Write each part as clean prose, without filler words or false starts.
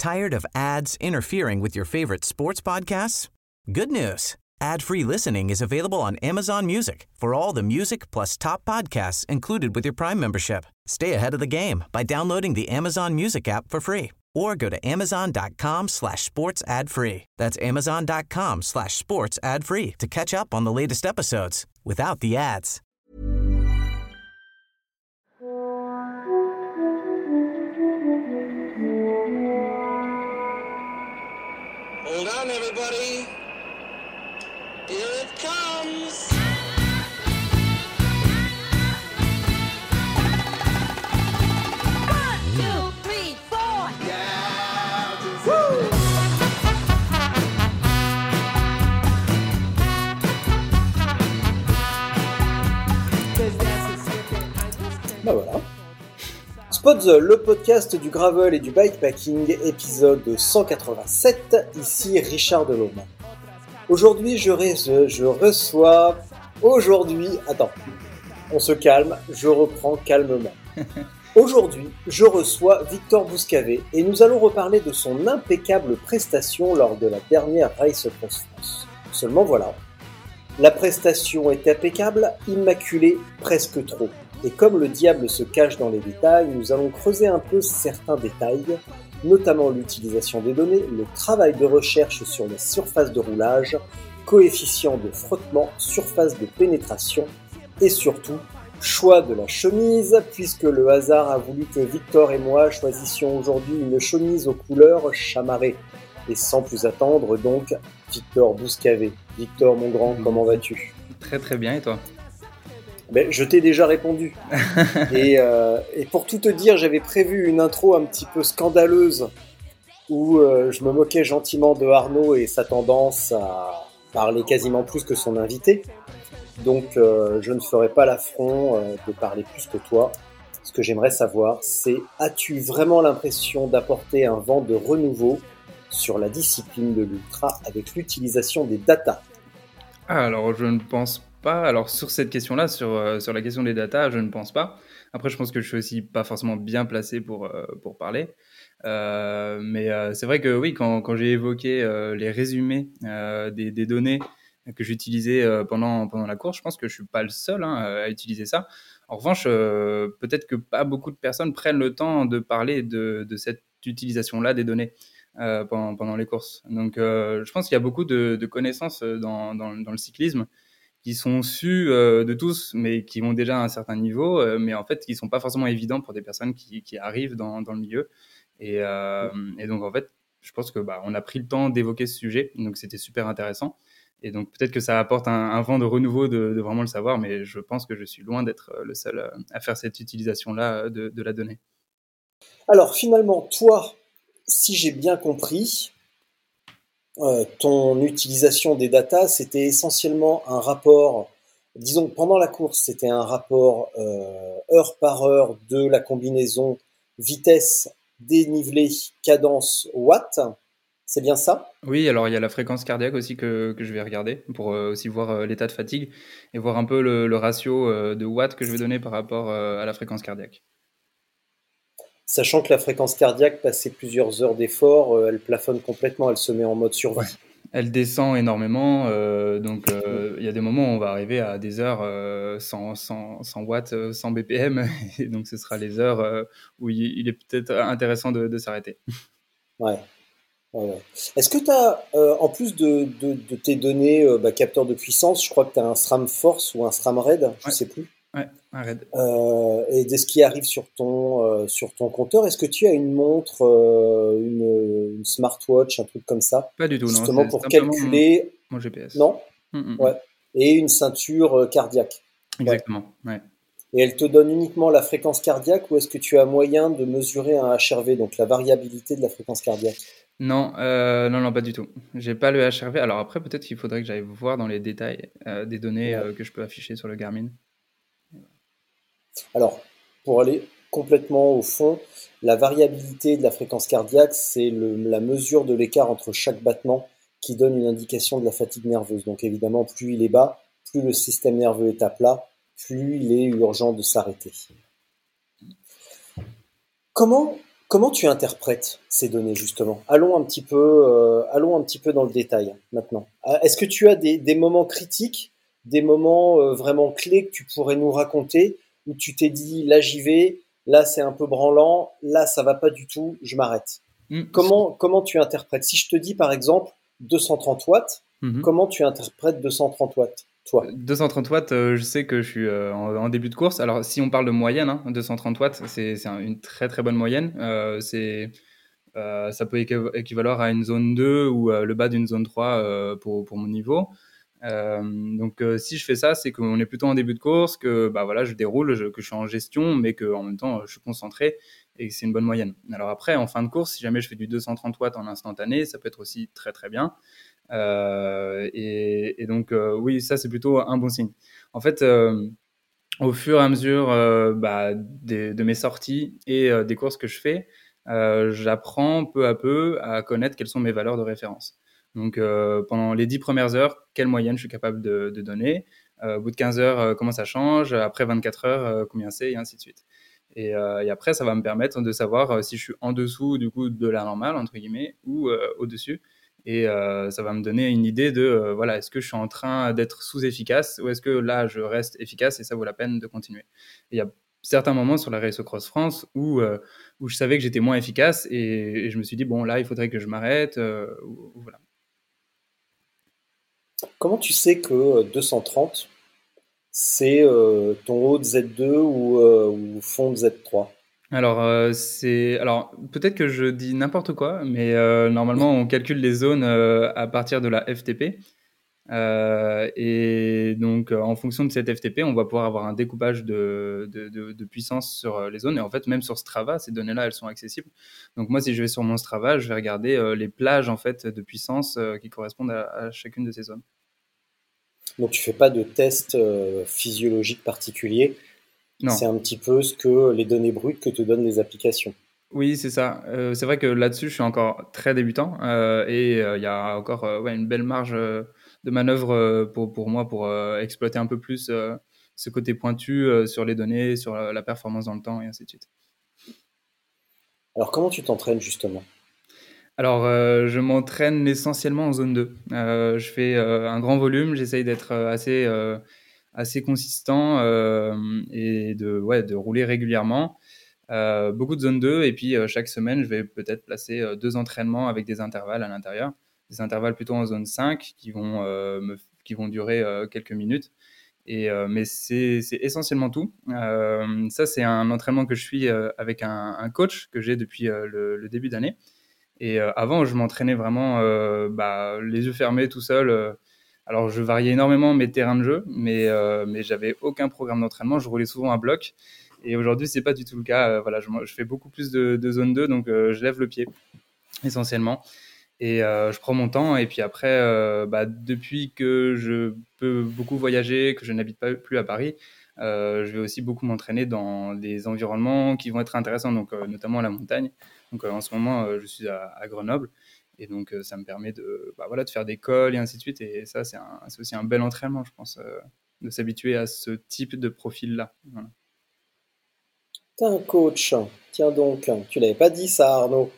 Tired of ads interfering with your favorite sports podcasts? Good news. Ad-free listening is available on Amazon Music for all the music plus top podcasts included with your Prime membership. Stay ahead of the game by downloading the Amazon Music app for free or go to amazon.com/sports ad free. That's amazon.com/sports ad free to catch up on the latest episodes without the ads. Hold on, everybody. Here it comes. 1, 2, 3, 4. Bah voilà. Spot the, le podcast du gravel et du bikepacking, épisode 187, ici Richard Delhomme. Aujourd'hui, attends, on se calme, je reprends calmement. Aujourd'hui, je reçois Victor Bouscavé et nous allons reparler de son impeccable prestation lors de la dernière Race Across France. Seulement voilà, la prestation est impeccable, immaculée, presque trop. Et comme le diable se cache dans les détails, nous allons creuser un peu certains détails, notamment l'utilisation des données, le travail de recherche sur les surfaces de roulage, coefficient de frottement, surface de pénétration et surtout, choix de la chemise, puisque le hasard a voulu que Victor et moi choisissions aujourd'hui une chemise aux couleurs chamarrées. Et sans plus attendre, donc, Victor Bouscavé. Victor, mon grand, comment vas-tu ? Très très bien, et toi ? Ben, je t'ai déjà répondu. et pour tout te dire, j'avais prévu une intro un petit peu scandaleuse où je me moquais gentiment de Arnaud et sa tendance à parler quasiment plus que son invité. Donc je ne ferai pas l'affront de parler plus que toi. Ce que j'aimerais savoir, c'est as-tu vraiment l'impression d'apporter un vent de renouveau sur la discipline de l'ultra avec l'utilisation des datas ? Alors, je ne pense pas. Alors, sur cette question-là, sur la question des datas, je ne pense pas. Après, je pense que je suis aussi pas forcément bien placé pour parler. Mais c'est vrai que oui, quand j'ai évoqué les résumés des données que j'utilisais pendant la course, je pense que je suis pas le seul à utiliser ça. En revanche, peut-être que pas beaucoup de personnes prennent le temps de parler de cette utilisation-là des données pendant les courses. Donc, je pense qu'il y a beaucoup de connaissances dans le cyclisme qui sont sues de tous, mais qui ont déjà un certain niveau, mais en fait, qui sont pas forcément évidents pour des personnes qui arrivent dans le milieu. Et donc, en fait, je pense que on a pris le temps d'évoquer ce sujet, donc c'était super intéressant. Et donc, peut-être que ça apporte un vent de renouveau de vraiment le savoir, mais je pense que je suis loin d'être le seul à faire cette utilisation-là de la donnée. Alors, finalement, toi, si j'ai bien compris, ton utilisation des datas, c'était essentiellement un rapport, disons, pendant la course, c'était un rapport heure par heure de la combinaison vitesse, dénivelé, cadence, watts. C'est bien ça ? Oui, alors il y a la fréquence cardiaque aussi que je vais regarder pour aussi voir l'état de fatigue et voir un peu le ratio de watts que je vais donner par rapport à la fréquence cardiaque. Sachant que la fréquence cardiaque, passé plusieurs heures d'effort, elle plafonne complètement, elle se met en mode survie. Ouais. Elle descend énormément, donc il y a des moments où on va arriver à des heures 100 watts, 100 BPM, et donc ce sera les heures où il est peut-être intéressant de s'arrêter. Ouais. Ouais. Est-ce que tu as, en plus de tes données capteurs de puissance, je crois que tu as un SRAM Force ou un SRAM RAID, je ne sais plus. Ouais, un RAID. Et de ce qui arrive sur ton compteur, est-ce que tu as une montre, une smartwatch, un truc comme ça ? Pas du tout, non. Justement pour calculer. Mon GPS. Non ? Ouais. Et une ceinture cardiaque. Exactement, ouais. Et elle te donne uniquement la fréquence cardiaque ou est-ce que tu as moyen de mesurer un HRV, donc la variabilité de la fréquence cardiaque ? Non, non, pas du tout. J'ai pas le HRV. Alors après, peut-être qu'il faudrait que j'aille voir dans les détails des données que je peux afficher sur le Garmin. Alors, pour aller complètement au fond, la variabilité de la fréquence cardiaque, c'est la mesure de l'écart entre chaque battement qui donne une indication de la fatigue nerveuse. Donc évidemment, plus il est bas, plus le système nerveux est à plat, plus il est urgent de s'arrêter. Comment Comment tu interprètes ces données justement? Allons un petit peu dans le détail maintenant. Est-ce que tu as des moments critiques, des moments vraiment clés que tu pourrais nous raconter où tu t'es dit là j'y vais, là c'est un peu branlant, là ça va pas du tout, je m'arrête. Mm. Comment tu interprètes? Si je te dis par exemple 230 watts, Mhm. comment tu interprètes 230 watts, toi? 230 watts, je sais que je suis en début de course. Alors, si on parle de moyenne, hein, 230 watts, c'est une très très bonne moyenne. Ça peut équivaloir à une zone 2 ou le bas d'une zone 3 pour mon niveau. Donc, si je fais ça, c'est qu'on est plutôt en début de course, que bah, voilà, je déroule, que je suis en gestion, mais qu'en même temps, je suis concentré et que c'est une bonne moyenne. Alors après, en fin de course, si jamais je fais du 230 watts en instantané, ça peut être aussi très très bien. Et donc, oui, ça, c'est plutôt un bon signe. En fait, au fur et à mesure bah, de mes sorties et des courses que je fais, j'apprends peu à peu à connaître quelles sont mes valeurs de référence. Donc, pendant les 10 premières heures, quelle moyenne je suis capable de donner. Au bout de 15 heures, comment ça change. Après 24 heures, combien c'est, et ainsi de suite. Et après, ça va me permettre de savoir si je suis en dessous du coup de la normale, entre guillemets, ou au-dessus. Et ça va me donner une idée de, voilà, est-ce que je suis en train d'être sous-efficace ou est-ce que là, je reste efficace et ça vaut la peine de continuer. Et il y a certains moments sur la Race Across France où je savais que j'étais moins efficace et je me suis dit, bon, là, il faudrait que je m'arrête. Voilà. Comment tu sais que 230 c'est ton haut de Z2 ou fond de Z3? Alors peut-être que je dis n'importe quoi, mais normalement, on calcule les zones à partir de la FTP. Et donc, en fonction de cette FTP, on va pouvoir avoir un découpage de puissance sur les zones. Et en fait, même sur Strava, ces données-là, elles sont accessibles. Donc, moi, si je vais sur mon Strava, je vais regarder les plages en fait, de puissance qui correspondent à chacune de ces zones. Donc tu fais pas de test physiologique particulier, Non. c'est un petit peu ce que les données brutes que te donnent les applications. Oui, c'est ça. C'est vrai que là-dessus, je suis encore très débutant et il y a encore ouais, une belle marge de manœuvre pour moi pour exploiter un peu plus ce côté pointu sur les données, sur la performance dans le temps et ainsi de suite. Alors comment tu t'entraînes justement? Alors, je m'entraîne essentiellement en zone 2. Je fais un grand volume, j'essaye d'être assez consistant et ouais, de rouler régulièrement. Beaucoup de zone 2 et puis chaque semaine, je vais peut-être placer 2 entraînements avec des intervalles à l'intérieur. Des intervalles plutôt en zone 5 qui vont durer quelques minutes. Mais c'est essentiellement tout. Ça, c'est un entraînement que je suis avec un coach que j'ai depuis le début d'année. Et avant, je m'entraînais vraiment bah, les yeux fermés tout seul. Alors, je variais énormément mes terrains de jeu, mais j'avais aucun programme d'entraînement. Je roulais souvent à bloc. Et aujourd'hui, c'est pas du tout le cas. Voilà, je fais beaucoup plus de zone 2, donc je lève le pied essentiellement. Et je prends mon temps. Et puis après, bah, depuis que je peux beaucoup voyager, que je n'habite pas plus à Paris, je vais aussi beaucoup m'entraîner dans des environnements qui vont être intéressants, donc notamment la montagne. Donc en ce moment, je suis à Grenoble. Et donc, ça me permet bah, voilà, de faire des cols et ainsi de suite. Et ça, c'est aussi un bel entraînement, je pense, de s'habituer à ce type de profil-là. Voilà. T'es un coach, tiens donc, tu l'avais pas dit ça Arnaud.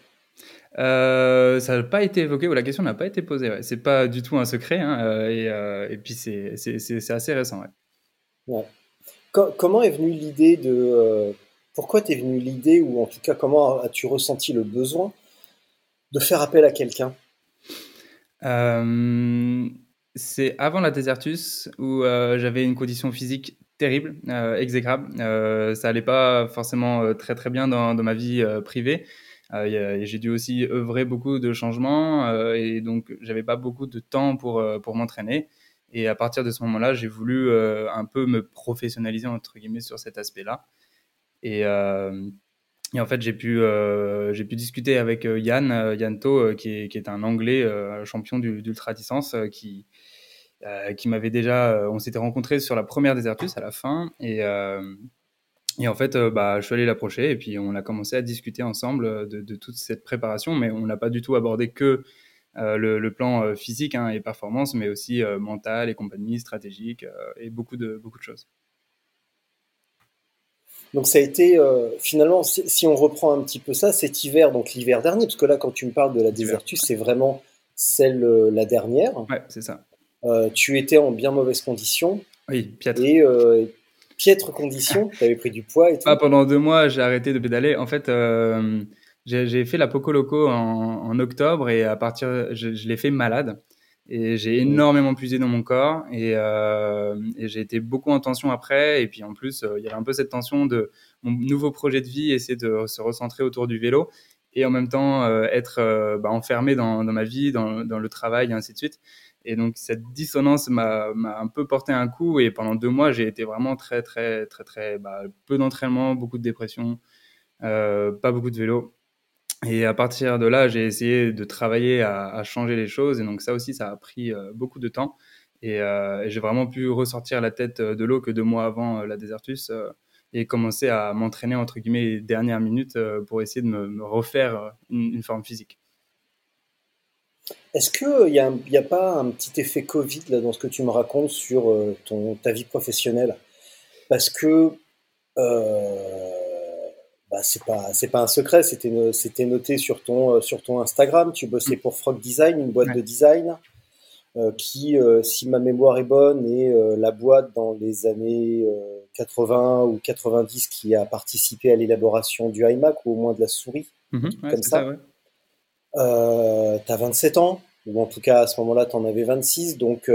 Ça n'a pas été évoqué ou la question n'a pas été posée. Ouais. C'est pas du tout un secret hein, et puis c'est assez récent. Ouais. Ouais. Comment est venue l'idée pourquoi t'es venue l'idée ou en tout cas comment as-tu ressenti le besoin de faire appel à quelqu'un? Euh, c'est avant la Désertus où j'avais une condition physique terrible, exécrable. Ça allait pas forcément très très bien dans ma vie privée. J'ai dû aussi œuvrer beaucoup de changements et donc j'avais pas beaucoup de temps pour m'entraîner. Et à partir de ce moment-là, j'ai voulu un peu me professionnaliser entre guillemets sur cet aspect-là. Et, euh, et en fait, j'ai pu discuter avec Yann To, qui est un Anglais champion d'ultra distance, qui m'avait déjà. On s'était rencontrés sur la première Désertus à la fin, et en fait, bah, je suis allé l'approcher et puis on a commencé à discuter ensemble de toute cette préparation, mais on n'a pas du tout abordé que le plan physique hein, et performance, mais aussi mental et compagnie, stratégique et beaucoup de choses. Donc ça a été, finalement, si on reprend un petit peu ça, cet hiver, donc l'hiver dernier, parce que là, quand tu me parles de la Désertus, c'est vraiment celle, la dernière. Ouais, c'est ça. Tu étais en bien mauvaise condition. Oui, piètre. Et piètre condition, tu avais pris du poids et tout. Pendant 2 mois, j'ai arrêté de pédaler. En fait, j'ai fait la Poco Loco en octobre et à partir, je l'ai fait malade. Et j'ai énormément puisé dans mon corps et j'ai été beaucoup en tension après. Et puis en plus, il y avait un peu cette tension de mon nouveau projet de vie, essayer de se recentrer autour du vélo et en même temps être enfermé dans ma vie, dans le travail et ainsi de suite. Et donc cette dissonance m'a un peu porté un coup et pendant 2 mois, j'ai été vraiment très, très, très, très, peu d'entraînement, beaucoup de dépression, pas beaucoup de vélo. Et à partir de là, j'ai essayé de travailler à changer les choses. Et donc ça aussi, ça a pris beaucoup de temps. Et j'ai vraiment pu ressortir la tête de l'eau que 2 mois avant la Désertus et commencer à m'entraîner, entre guillemets, les dernières minutes pour essayer de me refaire une forme physique. Est-ce qu'il y a pas un petit effet Covid là, dans ce que tu me racontes sur ta vie professionnelle? Parce que c'est pas un secret, c'était noté sur ton Instagram. Tu bossais pour Frog Design, une boîte de design qui, si ma mémoire est bonne, est la boîte dans les années 80 ou 90 qui a participé à l'élaboration du iMac ou au moins de la souris, Ouais, comme c'est ça. ça, ouais. T'as 27 ans, ou en tout cas à ce moment-là t'en avais 26, donc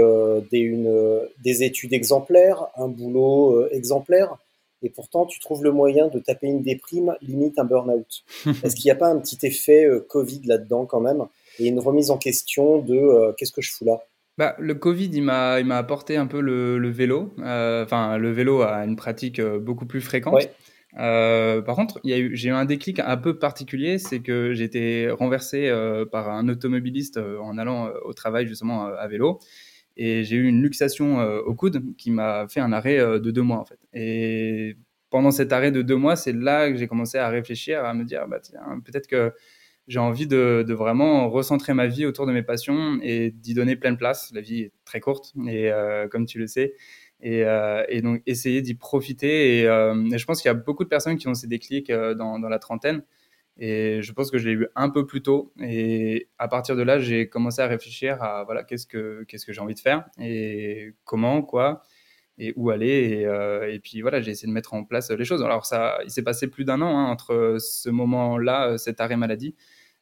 des études exemplaires, un boulot exemplaire, et pourtant tu trouves le moyen de taper une déprime, limite un burn-out. Est-ce qu'il n'y a pas un petit effet Covid là-dedans quand même, et une remise en question de qu'est-ce que je fous là? Le Covid, il m'a apporté un peu le vélo. Enfin, le vélo a une pratique beaucoup plus fréquente. Ouais. Par contre, j'ai eu un déclic un peu particulier, c'est que j'ai été renversé par un automobiliste en allant au travail justement à vélo. Et j'ai eu une luxation au coude qui m'a fait un arrêt de 2 mois en fait. Et pendant cet arrêt de 2 mois, c'est là que j'ai commencé à réfléchir, à me dire, tiens, peut-être que j'ai envie de vraiment recentrer ma vie autour de mes passions et d'y donner pleine place. La vie est très courte, et comme tu le sais. Et donc, essayer d'y profiter. Et je pense qu'il y a beaucoup de personnes qui ont ces déclics dans la trentaine. Et je pense que je l'ai eu un peu plus tôt. Et à partir de là, j'ai commencé à réfléchir à voilà, qu'est-ce que j'ai envie de faire et comment, quoi, et où aller. Et puis voilà, j'ai essayé de mettre en place les choses. Alors il s'est passé plus d'1 an entre ce moment-là, cet arrêt maladie,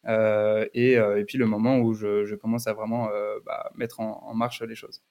et puis le moment où je commence à vraiment mettre en marche les choses.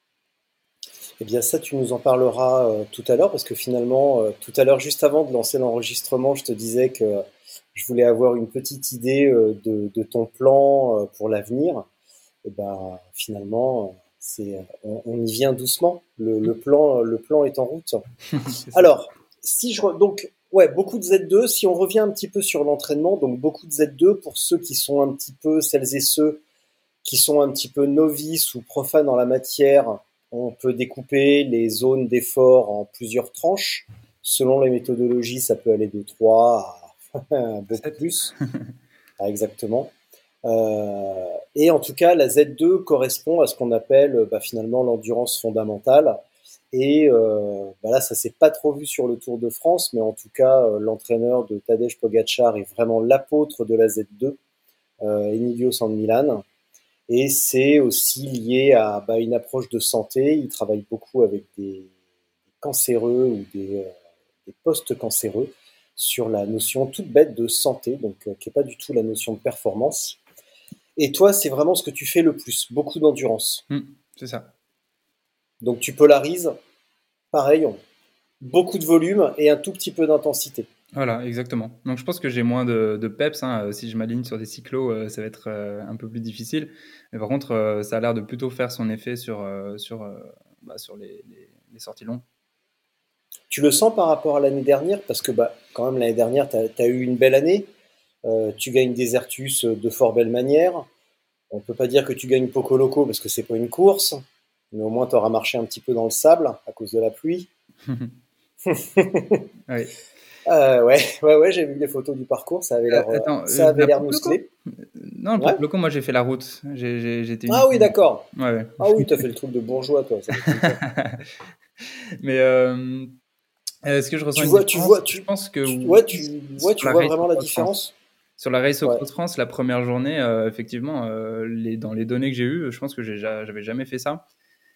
Eh bien ça, tu nous en parleras tout à l'heure, parce que finalement, tout à l'heure, juste avant de lancer l'enregistrement, je te disais que je voulais avoir une petite idée de ton plan pour l'avenir. Et ben finalement, on y vient doucement. Le plan est en route. Alors, donc ouais, beaucoup de Z2. Si on revient un petit peu sur l'entraînement, donc beaucoup de Z2 pour ceux qui sont un petit peu, celles et ceux qui sont un petit peu novices ou profanes en la matière. On peut découper les zones d'effort en plusieurs tranches. Selon les méthodologies, ça peut aller de 3 à beaucoup plus. Exactement. Et en tout cas, la Z2 correspond à ce qu'on appelle finalement l'endurance fondamentale. Et là, ça s'est pas trop vu sur le Tour de France, mais en tout cas, l'entraîneur de Tadej Pogačar est vraiment l'apôtre de la Z2, Emilio San Millan. Et c'est aussi lié à une approche de santé. Il travaille beaucoup avec des cancéreux ou des post-cancéreux sur la notion toute bête de santé, donc qui n'est pas du tout la notion de performance. Et toi, c'est vraiment ce que tu fais le plus, beaucoup d'endurance. C'est ça. Donc tu polarises, pareil, beaucoup de volume et un tout petit peu d'intensité. Voilà, exactement. Donc je pense que j'ai moins de peps. Si je m'aligne sur des cyclos, ça va être un peu plus difficile. Mais par contre, ça a l'air de plutôt faire son effet sur les sorties longues. Tu le sens par rapport à l'année dernière? Parce que quand même l'année dernière, tu as eu une belle année. Tu gagnes Désertus de fort belle manière. On peut pas dire que tu gagnes Poco Loco parce que c'est pas une course, mais au moins tu auras marché un petit peu dans le sable à cause de la pluie. Oui. Ouais, j'ai vu des photos du parcours, ça avait l'air musclé. Non, le Poco Loco, moi j'ai fait la route. J'étais Ah oui, d'accord. Ouais. Ah oui, t'as fait le truc de bourgeois, toi. Ça Mais Est-ce que je ressens Tu une vois, différence? tu Je pense que ouais, sur tu la vois Race vraiment la Across France. différence? Sur la Race Ouais. Across France, la première journée, effectivement, dans les données que j'ai eues, je pense que j'avais jamais fait ça.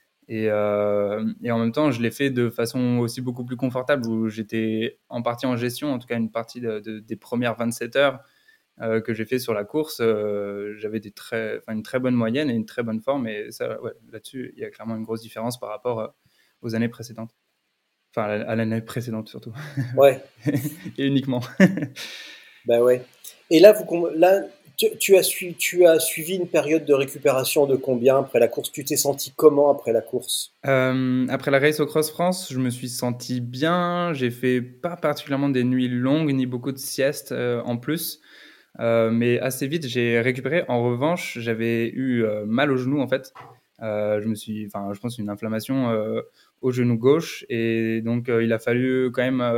Et en même temps, je l'ai fait de façon aussi beaucoup plus confortable, où j'étais en partie en gestion, en tout cas une partie des premières 27 heures que j'ai fait sur la course. J'avais une très bonne moyenne et une très bonne forme. Et ça, ouais, là-dessus, il y a clairement une grosse différence par rapport aux années précédentes. Enfin, à l'année précédente surtout. Ouais, Et uniquement. bah ouais. Et là, là, tu as suivi une période de récupération de combien après la course? Tu t'es senti comment après la course? Après la Race au Cross France, je me suis senti bien. J'ai fait pas particulièrement des nuits longues ni beaucoup de siestes en plus. Mais assez vite, j'ai récupéré. En revanche, j'avais eu mal au genou en fait. Je pense une inflammation au genou gauche, et donc il a fallu quand même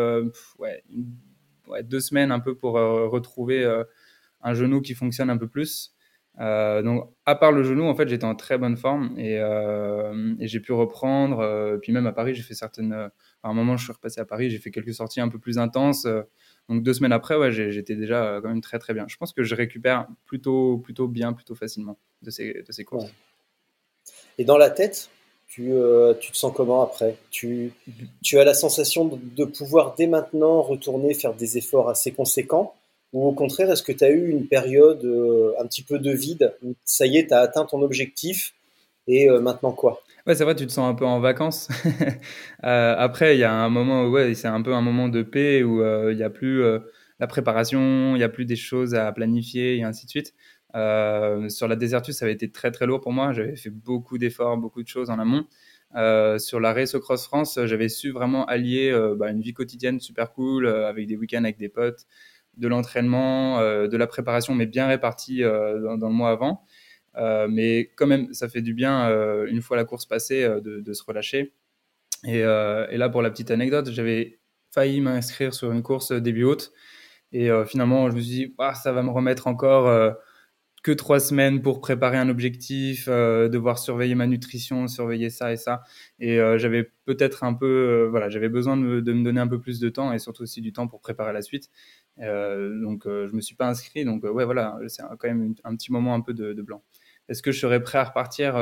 ouais, 2 semaines un peu pour retrouver un genou qui fonctionne un peu plus. Donc, à part le genou, en fait, j'étais en très bonne forme, et j'ai pu reprendre. Puis même à Paris, j'ai fait à un moment, je suis repassé à Paris, j'ai fait quelques sorties un peu plus intenses. Donc 2 semaines après, ouais, j'étais déjà quand même très très bien. Je pense que je récupère plutôt bien, plutôt facilement de ces Ouais. courses. Et dans la tête, tu te sens comment après? Tu as la sensation de pouvoir dès maintenant retourner faire des efforts assez conséquents? Ou au contraire, est-ce que tu as eu une période un petit peu de vide où ça y est, tu as atteint ton objectif et maintenant quoi? Ouais, c'est vrai, tu te sens un peu en vacances. Après, il y a un moment où, ouais, c'est un peu un moment de paix où il y a plus la préparation, il y a plus des choses à planifier et ainsi de suite. Sur la Desertus, ça avait été très très lourd pour moi. J'avais fait beaucoup d'efforts, beaucoup de choses en amont. Sur la Race Cross France, j'avais su vraiment allier une vie quotidienne super cool, avec des week-ends avec des potes, de l'entraînement, de la préparation, mais bien répartie dans le mois avant. Mais quand même, ça fait du bien, une fois la course passée, de se relâcher. Et là, pour la petite anecdote, j'avais failli m'inscrire sur une course début août. Et finalement, je me suis dit, ah, ça va me remettre encore que 3 semaines pour préparer un objectif, devoir surveiller ma nutrition, surveiller ça et ça. Et j'avais peut-être un peu, voilà, j'avais besoin de me donner un peu plus de temps, et surtout aussi du temps pour préparer la suite. Donc, je me suis pas inscrit. Donc, ouais, voilà, c'est quand même un petit moment un peu de blanc. Est-ce que je serais prêt à repartir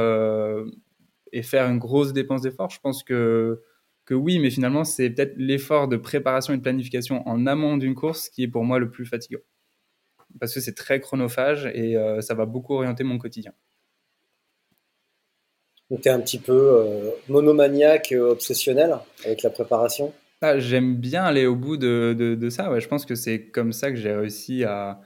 et faire une grosse dépense d'effort? Je pense que oui, mais finalement, c'est peut-être l'effort de préparation et de planification en amont d'une course qui est pour moi le plus fatigant. Parce que c'est très chronophage, et ça va beaucoup orienter mon quotidien. Donc tu es un petit peu monomaniaque, obsessionnel avec la préparation? Ah, j'aime bien aller au bout de ça. Ouais, je pense que c'est comme ça que j'ai réussi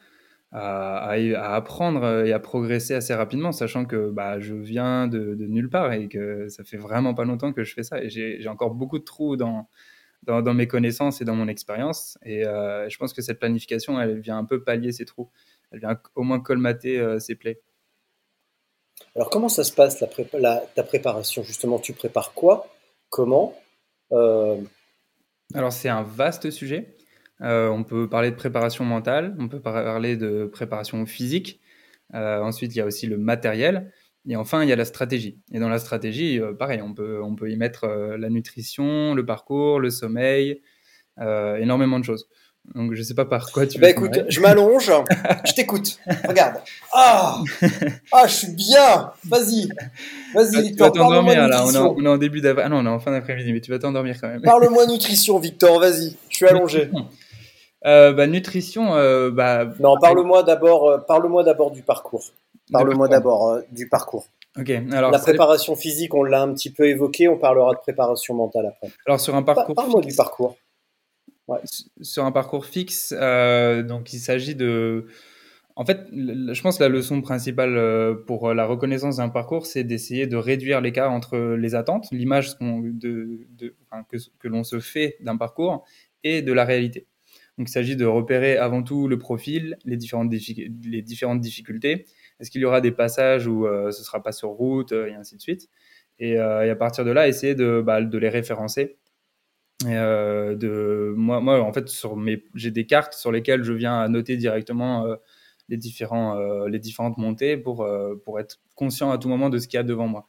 à apprendre et à progresser assez rapidement, sachant que je viens de nulle part et que ça fait vraiment pas longtemps que je fais ça. Et j'ai encore beaucoup de trous dans mes connaissances et dans mon expérience. Et je pense que cette planification, elle vient un peu pallier ces trous. Elle vient au moins colmater ces plaies. Alors comment ça se passe ta préparation justement? Tu prépares quoi? Comment? Euh, Alors, c'est un vaste sujet. On peut parler de préparation mentale, on peut parler de préparation physique. Ensuite, il y a aussi le matériel. Et enfin, il y a la stratégie. Et dans la stratégie, pareil, on peut y mettre la nutrition, le parcours, le sommeil, énormément de choses. Donc, je ne sais pas par quoi tu veux Écoute, démarrer. je m'allonge, je t'écoute. Regarde. Je suis bien. Vas-y, Tu vas Victor, parle-moi t'endormir là, nutrition. on est en début d'après. Ah non, on est en fin d'après-midi, mais tu vas t'endormir quand même. Parle-moi nutrition, Victor, vas-y. Je suis allongé. Nutrition. Nutrition, Non, pareil. parle-moi d'abord du parcours. De Parle-moi parcours. d'abord du parcours. Ok, alors La préparation physique, on l'a un petit peu évoqué, on parlera de préparation mentale après. sur un parcours Parle-moi du fixe, parcours. Ouais. sur un parcours fixe, donc il s'agit de. En fait, je pense que la leçon principale pour la reconnaissance d'un parcours, c'est d'essayer de réduire l'écart entre les attentes, l'image que l'on se fait d'un parcours, et de la réalité. Donc, il s'agit de repérer avant tout le profil, les différentes difficultés. Est-ce qu'il y aura des passages où ce ne sera pas sur route, et ainsi de suite. Et à partir de là, essayer de les référencer. Et moi, en fait, j'ai des cartes sur lesquelles je viens noter directement les différentes montées pour être conscient à tout moment de ce qu'il y a devant moi.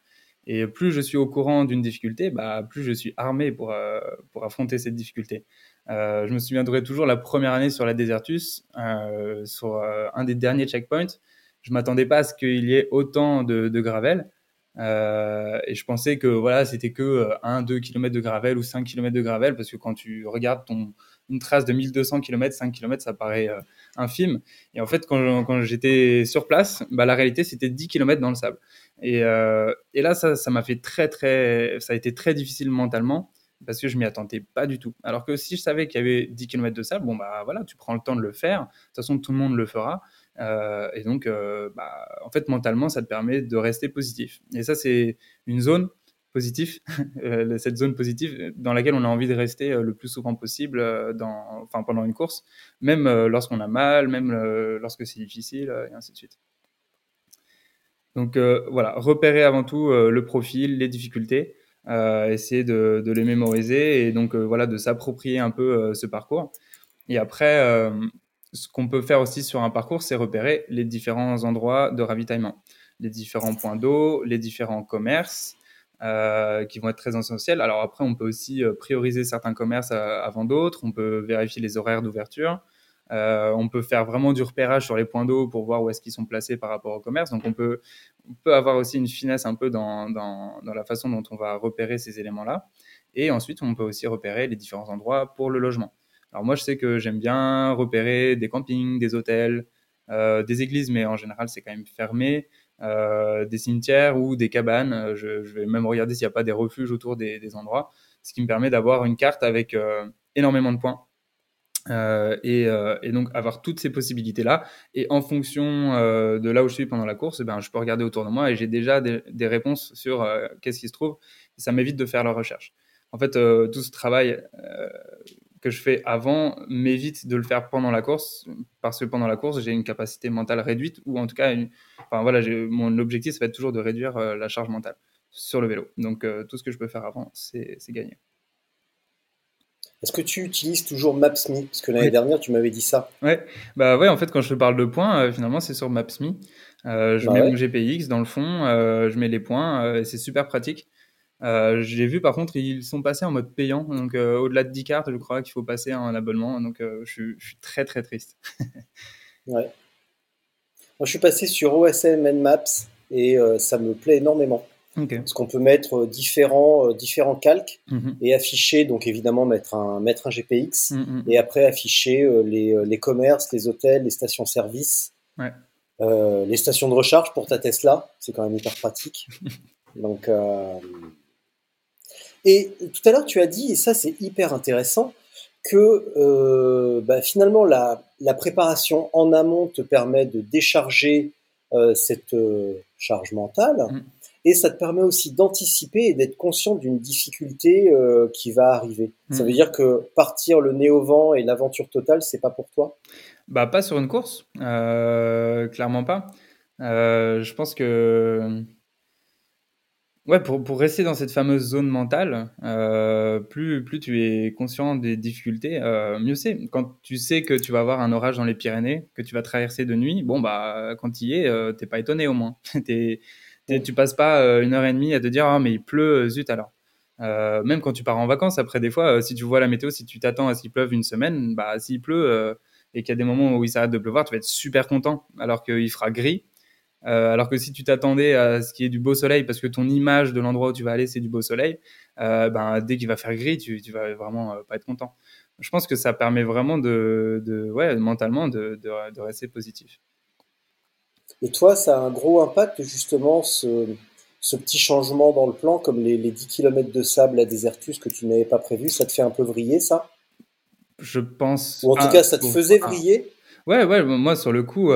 Et plus je suis au courant d'une difficulté, plus je suis armé pour affronter cette difficulté. Je me souviendrai toujours la première année sur la Desertus, sur un des derniers checkpoints. Je m'attendais pas à ce qu'il y ait autant de gravel. Et je pensais que voilà, c'était que 1-2 km de gravel ou 5 km de gravel, parce que quand tu regardes une trace de 1200 km, 5 km, ça paraît infime. Et en fait, quand j'étais sur place, la réalité, c'était 10 km dans le sable. Et là, ça m'a fait ça a été très difficile mentalement, parce que je m'y attendais pas du tout. Alors que si je savais qu'il y avait 10 km de sable, voilà, tu prends le temps de le faire. De toute façon, tout le monde le fera. Et donc, en fait, mentalement, ça te permet de rester positif. Et ça, c'est une zone positive, cette zone positive dans laquelle on a envie de rester le plus souvent possible pendant une course, même lorsqu'on a mal, même lorsque c'est difficile, et ainsi de suite. Donc voilà, repérer avant tout le profil, les difficultés, essayer de les mémoriser et donc voilà, de s'approprier un peu ce parcours. Et après, ce qu'on peut faire aussi sur un parcours, c'est repérer les différents endroits de ravitaillement, les différents points d'eau, les différents commerces qui vont être très essentiels. Alors après, on peut aussi prioriser certains commerces avant d'autres, on peut vérifier les horaires d'ouverture, on peut faire vraiment du repérage sur les points d'eau pour voir où est-ce qu'ils sont placés par rapport au commerce. Donc on peut avoir aussi une finesse un peu dans la façon dont on va repérer ces éléments-là. Et ensuite, on peut aussi repérer les différents endroits pour le logement. Alors moi, je sais que j'aime bien repérer des campings, des hôtels, des églises, mais en général, c'est quand même fermé, des cimetières ou des cabanes. Je vais même regarder s'il n'y a pas des refuges autour des endroits, ce qui me permet d'avoir une carte avec énormément de points. Et donc avoir toutes ces possibilités-là. Et en fonction de là où je suis pendant la course, je peux regarder autour de moi et j'ai déjà des réponses sur qu'est-ce qui se trouve. Et ça m'évite de faire la recherche. En fait, tout ce travail que je fais avant m'évite de le faire pendant la course, parce que pendant la course, j'ai une capacité mentale réduite, ou en tout cas, mon objectif, ça va être toujours de réduire la charge mentale sur le vélo. Donc, tout ce que je peux faire avant, c'est gagné. Est-ce que tu utilises toujours Maps.me? Parce que l'année Oui. dernière, tu m'avais dit ça. Ouais, en fait, quand je te parle de points, finalement, c'est sur Maps.me. Je mets mon GPX dans le fond, je mets les points, et c'est super pratique. J'ai vu par contre ils sont passés en mode payant, donc au-delà de 10 cartes je crois qu'il faut passer un abonnement, donc je suis très très triste. Ouais. Moi je suis passé sur OSM Maps et ça me plaît énormément. Okay. Parce qu'on peut mettre différents calques Mm-hmm. et afficher, donc évidemment mettre un GPX et après afficher les commerces, les hôtels, les stations-service, ouais. Les stations de recharge pour ta Tesla, c'est quand même hyper pratique. Donc, et tout à l'heure tu as dit, et ça c'est hyper intéressant, que finalement la préparation en amont te permet de décharger cette charge mentale. Et ça te permet aussi d'anticiper et d'être conscient d'une difficulté qui va arriver. Ça veut dire que partir le nez au vent et l'aventure totale, c'est pas pour toi? Pas sur une course, clairement pas. Je pense que ouais, pour rester dans cette fameuse zone mentale, plus tu es conscient des difficultés, mieux c'est. Quand tu sais que tu vas avoir un orage dans les Pyrénées, que tu vas traverser de nuit, quand tu y es, t'es pas étonné au moins. Tu passes pas 1h30 à te dire « Ah, mais il pleut, zut alors ». Même quand tu pars en vacances, après des fois, si tu vois la météo, si tu t'attends à ce qu'il pleuve une semaine, s'il pleut et qu'il y a des moments où il s'arrête de pleuvoir, tu vas être super content alors qu'il fera gris. Alors que si tu t'attendais à ce qu'il y ait du beau soleil, parce que ton image de l'endroit où tu vas aller, c'est du beau soleil, dès qu'il va faire gris, tu vas vraiment pas être content. Je pense que ça permet vraiment mentalement de rester positif. Et toi, ça a un gros impact justement, ce petit changement dans le plan, comme les 10 km de sable à Desertus que tu n'avais pas prévu, ça te fait un peu vriller ça? Je pense. Ou en tout cas, ça te faisait vriller? Ouais, moi sur le coup,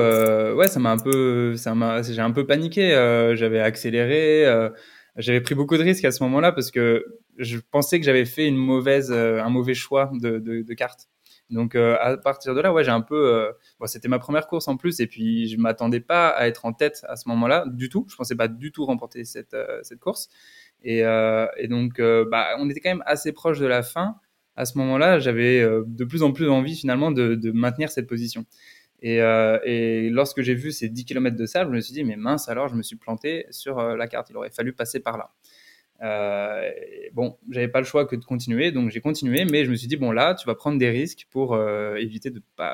j'ai un peu paniqué. J'avais accéléré, j'avais pris beaucoup de risques à ce moment-là parce que je pensais que j'avais fait un mauvais choix de carte. Donc à partir de là, j'ai un peu. C'était ma première course en plus, et puis je m'attendais pas à être en tête à ce moment-là du tout. Je pensais pas du tout remporter cette course, et donc on était quand même assez proche de la fin. À ce moment-là, j'avais de plus en plus envie finalement de maintenir cette position. Et lorsque j'ai vu ces 10 km de sable, je me suis dit, mais mince, alors je me suis planté sur la carte. Il aurait fallu passer par là. Bon, j'avais pas le choix que de continuer, donc j'ai continué, mais je me suis dit, bon là, tu vas prendre des risques pour éviter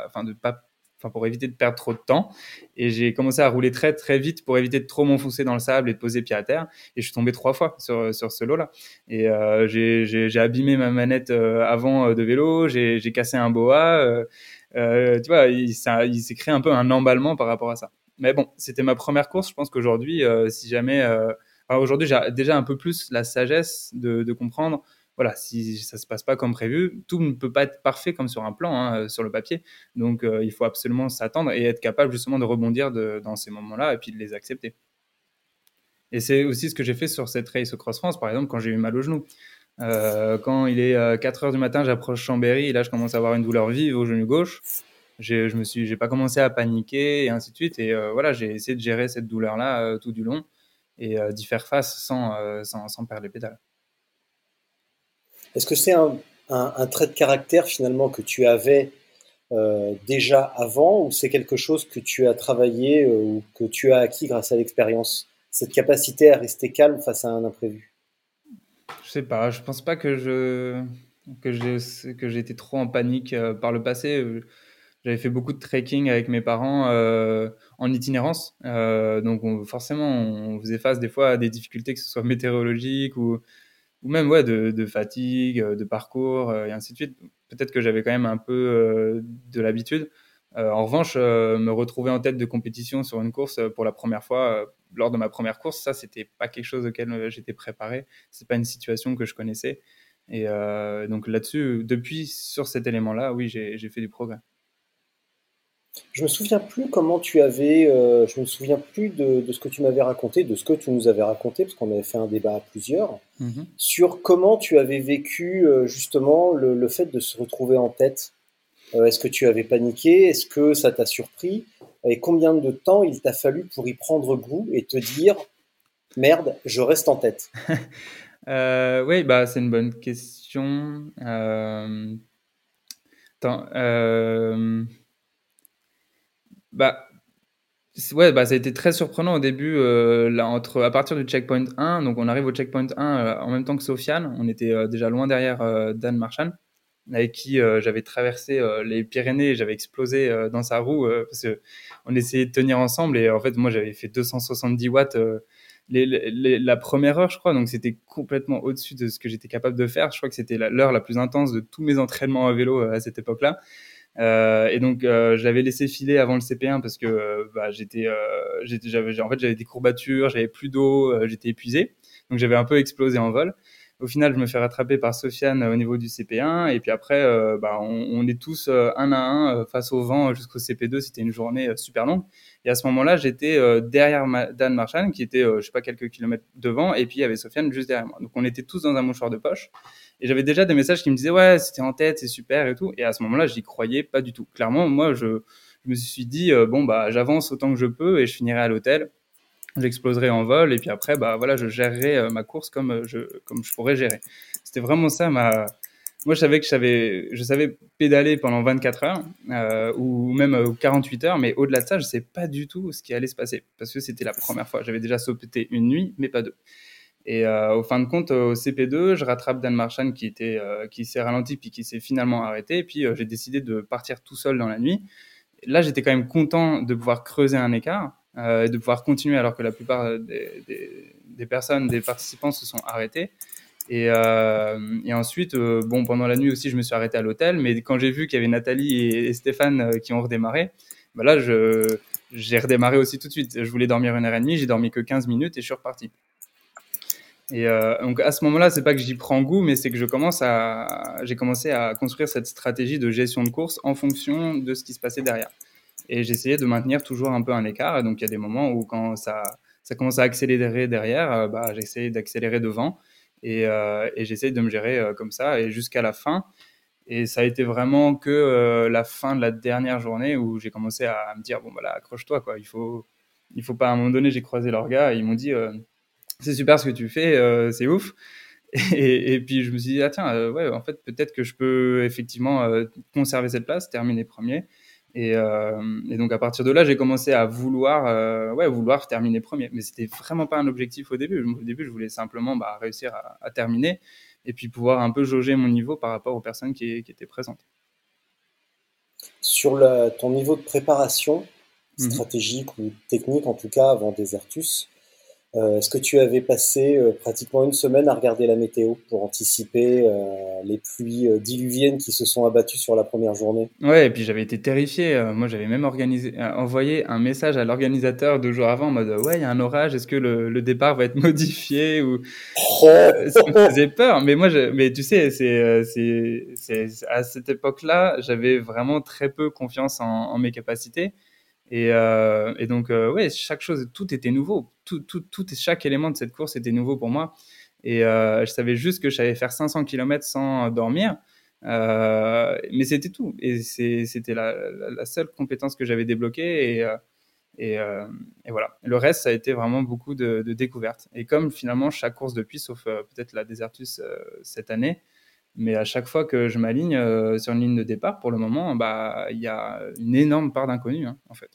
pour éviter de perdre trop de temps. Et j'ai commencé à rouler très très vite pour éviter de trop m'enfoncer dans le sable et de poser pied à terre. Et je suis tombé 3 fois sur ce lot-là. Et j'ai abîmé ma manette avant de vélo, j'ai cassé un boa. Tu vois, il s'est créé un peu un emballement par rapport à ça. Mais bon, c'était ma première course. Je pense qu'aujourd'hui, si jamais... alors aujourd'hui, j'ai déjà un peu plus la sagesse de comprendre, voilà, si ça se passe pas comme prévu, tout ne peut pas être parfait comme sur un plan, hein, sur le papier. Donc, il faut absolument s'attendre et être capable justement de rebondir dans ces moments-là et puis de les accepter. Et c'est aussi ce que j'ai fait sur cette race au Cross France, par exemple, quand j'ai eu mal au genou. Quand il est 4 heures du matin, j'approche Chambéry et là, je commence à avoir une douleur vive au genou gauche. J'ai pas commencé à paniquer et ainsi de suite. Et voilà, j'ai essayé de gérer cette douleur-là tout du long et d'y faire face sans perdre les pédales. Est-ce que c'est un trait de caractère finalement que tu avais déjà avant ou c'est quelque chose que tu as travaillé ou que tu as acquis grâce à l'expérience? Cette capacité à rester calme face à un imprévu? Je sais pas, je pense pas que j'ai été trop en panique par le passé. J'avais fait beaucoup de trekking avec mes parents en itinérance. Donc forcément, on faisait face des fois à des difficultés, que ce soit météorologiques ou même ouais, de fatigue, de parcours et ainsi de suite. Peut-être que j'avais quand même un peu de l'habitude. En revanche, me retrouver en tête de compétition sur une course pour la première fois, lors de ma première course, ça, c'était pas quelque chose auquel j'étais préparé. C'est pas une situation que je connaissais. Et donc là-dessus, depuis, sur cet élément-là, oui, j'ai fait du progrès. Je me souviens plus comment tu avais, je me souviens plus de ce que tu m'avais raconté, de ce que tu nous avais raconté, parce qu'on avait fait un débat à plusieurs, Mm-hmm. sur comment tu avais vécu justement le fait de se retrouver en tête. Est-ce que tu avais paniqué? Est-ce que ça t'a surpris? Et combien de temps il t'a fallu pour y prendre goût et te dire, merde, je reste en tête? Oui, bah, c'est une bonne question. Attends, bah, ouais, bah, ça a été très surprenant au début, là, à partir du checkpoint 1, donc on arrive au checkpoint 1 en même temps que Sofiane. On était déjà loin derrière Dan Marchand, avec qui j'avais traversé les Pyrénées et j'avais explosé dans sa roue parce qu'on essayait de tenir ensemble. Et en fait, moi, j'avais fait 270 watts la première heure, je crois. Donc, c'était complètement au-dessus de ce que j'étais capable de faire. Je crois que c'était l'heure la plus intense de tous mes entraînements à vélo à cette époque-là. Et donc, je l'avais laissé filer avant le CP1 parce que bah, j'avais des courbatures, j'avais plus d'eau, j'étais épuisé. Donc, j'avais un peu explosé en vol. Au final, je me fais rattraper par Sofiane au niveau du CP1. Et puis après, bah, on est tous un à un face au vent jusqu'au CP2. C'était une journée super longue. Et à ce moment-là, j'étais derrière Dan Marchand, qui était, je sais pas, quelques kilomètres devant. Et puis, il y avait Sofiane juste derrière moi. Donc, on était tous dans un mouchoir de poche. Et j'avais déjà des messages qui me disaient, ouais, c'était en tête, c'est super et tout. Et à ce moment-là, j'y croyais pas du tout. Clairement, moi, je me suis dit, bon, bah, j'avance autant que je peux et je finirai à l'hôtel. J'exploserai en vol et puis après, bah, voilà, je gérerai ma course comme je pourrais gérer. C'était vraiment ça Moi, je savais que je savais pédaler pendant 24 heures ou même 48 heures, mais au-delà de ça, je sais pas du tout ce qui allait se passer parce que c'était la première fois. J'avais déjà sauté une nuit, mais pas deux. Et au fin de compte, au CP2, je rattrape Dan Marchand qui s'est ralenti puis qui s'est finalement arrêté. Et puis j'ai décidé de partir tout seul dans la nuit. Là, j'étais quand même content de pouvoir creuser un écart et de pouvoir continuer alors que la plupart des personnes, des participants se sont arrêtés. Et ensuite, bon, pendant la nuit aussi, je me suis arrêté à l'hôtel. Mais quand j'ai vu qu'il y avait Nathalie et Stéphane qui ont redémarré, bah là, j'ai redémarré aussi tout de suite. Je voulais dormir 1h30, j'ai dormi que 15 minutes et je suis reparti. Et donc à ce moment-là, c'est pas que j'y prends goût, mais c'est que j'ai commencé à construire cette stratégie de gestion de course en fonction de ce qui se passait derrière. Et j'essayais de maintenir toujours un peu un écart. Et donc il y a des moments où quand ça commence à accélérer derrière, bah, j'essayais d'accélérer devant et j'essayais de me gérer comme ça et jusqu'à la fin. Et ça a été vraiment que la fin de la dernière journée où j'ai commencé à me dire bon voilà, accroche-toi quoi. Il faut pas à un moment donné, j'ai croisé leurs gars et ils m'ont dit c'est super ce que tu fais, c'est ouf. Et puis je me suis dit, ah tiens, ouais, en fait, peut-être que je peux effectivement conserver cette place, terminer premier. Et donc à partir de là, j'ai commencé à vouloir terminer premier. Mais c'était vraiment pas un objectif au début. Au début, je voulais simplement réussir à terminer et puis pouvoir un peu jauger mon niveau par rapport aux personnes qui étaient présentes. Sur ton niveau de préparation, stratégique ou technique en tout cas, avant Desertus, est-ce que tu avais passé pratiquement une semaine à regarder la météo pour anticiper les pluies diluviennes qui se sont abattues sur la première journée? Ouais, et puis j'avais été terrifié. Moi, j'avais même envoyé un message à l'organisateur 2 jours avant en mode ouais, il y a un orage, est-ce que le départ va être modifié ou ça me faisait peur. Mais mais tu sais, c'est à cette époque-là, j'avais vraiment très peu confiance en mes capacités. Et donc, ouais, chaque chose, tout était nouveau. Chaque élément de cette course était nouveau pour moi. Et je savais juste que je savais faire 500 km sans dormir. Mais c'était tout. Et c'était la seule compétence que j'avais débloquée. Et voilà. Le reste, ça a été vraiment beaucoup de découvertes. Et comme finalement, chaque course depuis, sauf peut-être la Desertus cette année, mais à chaque fois que je m'aligne sur une ligne de départ, pour le moment, il y a une énorme part d'inconnu, en fait.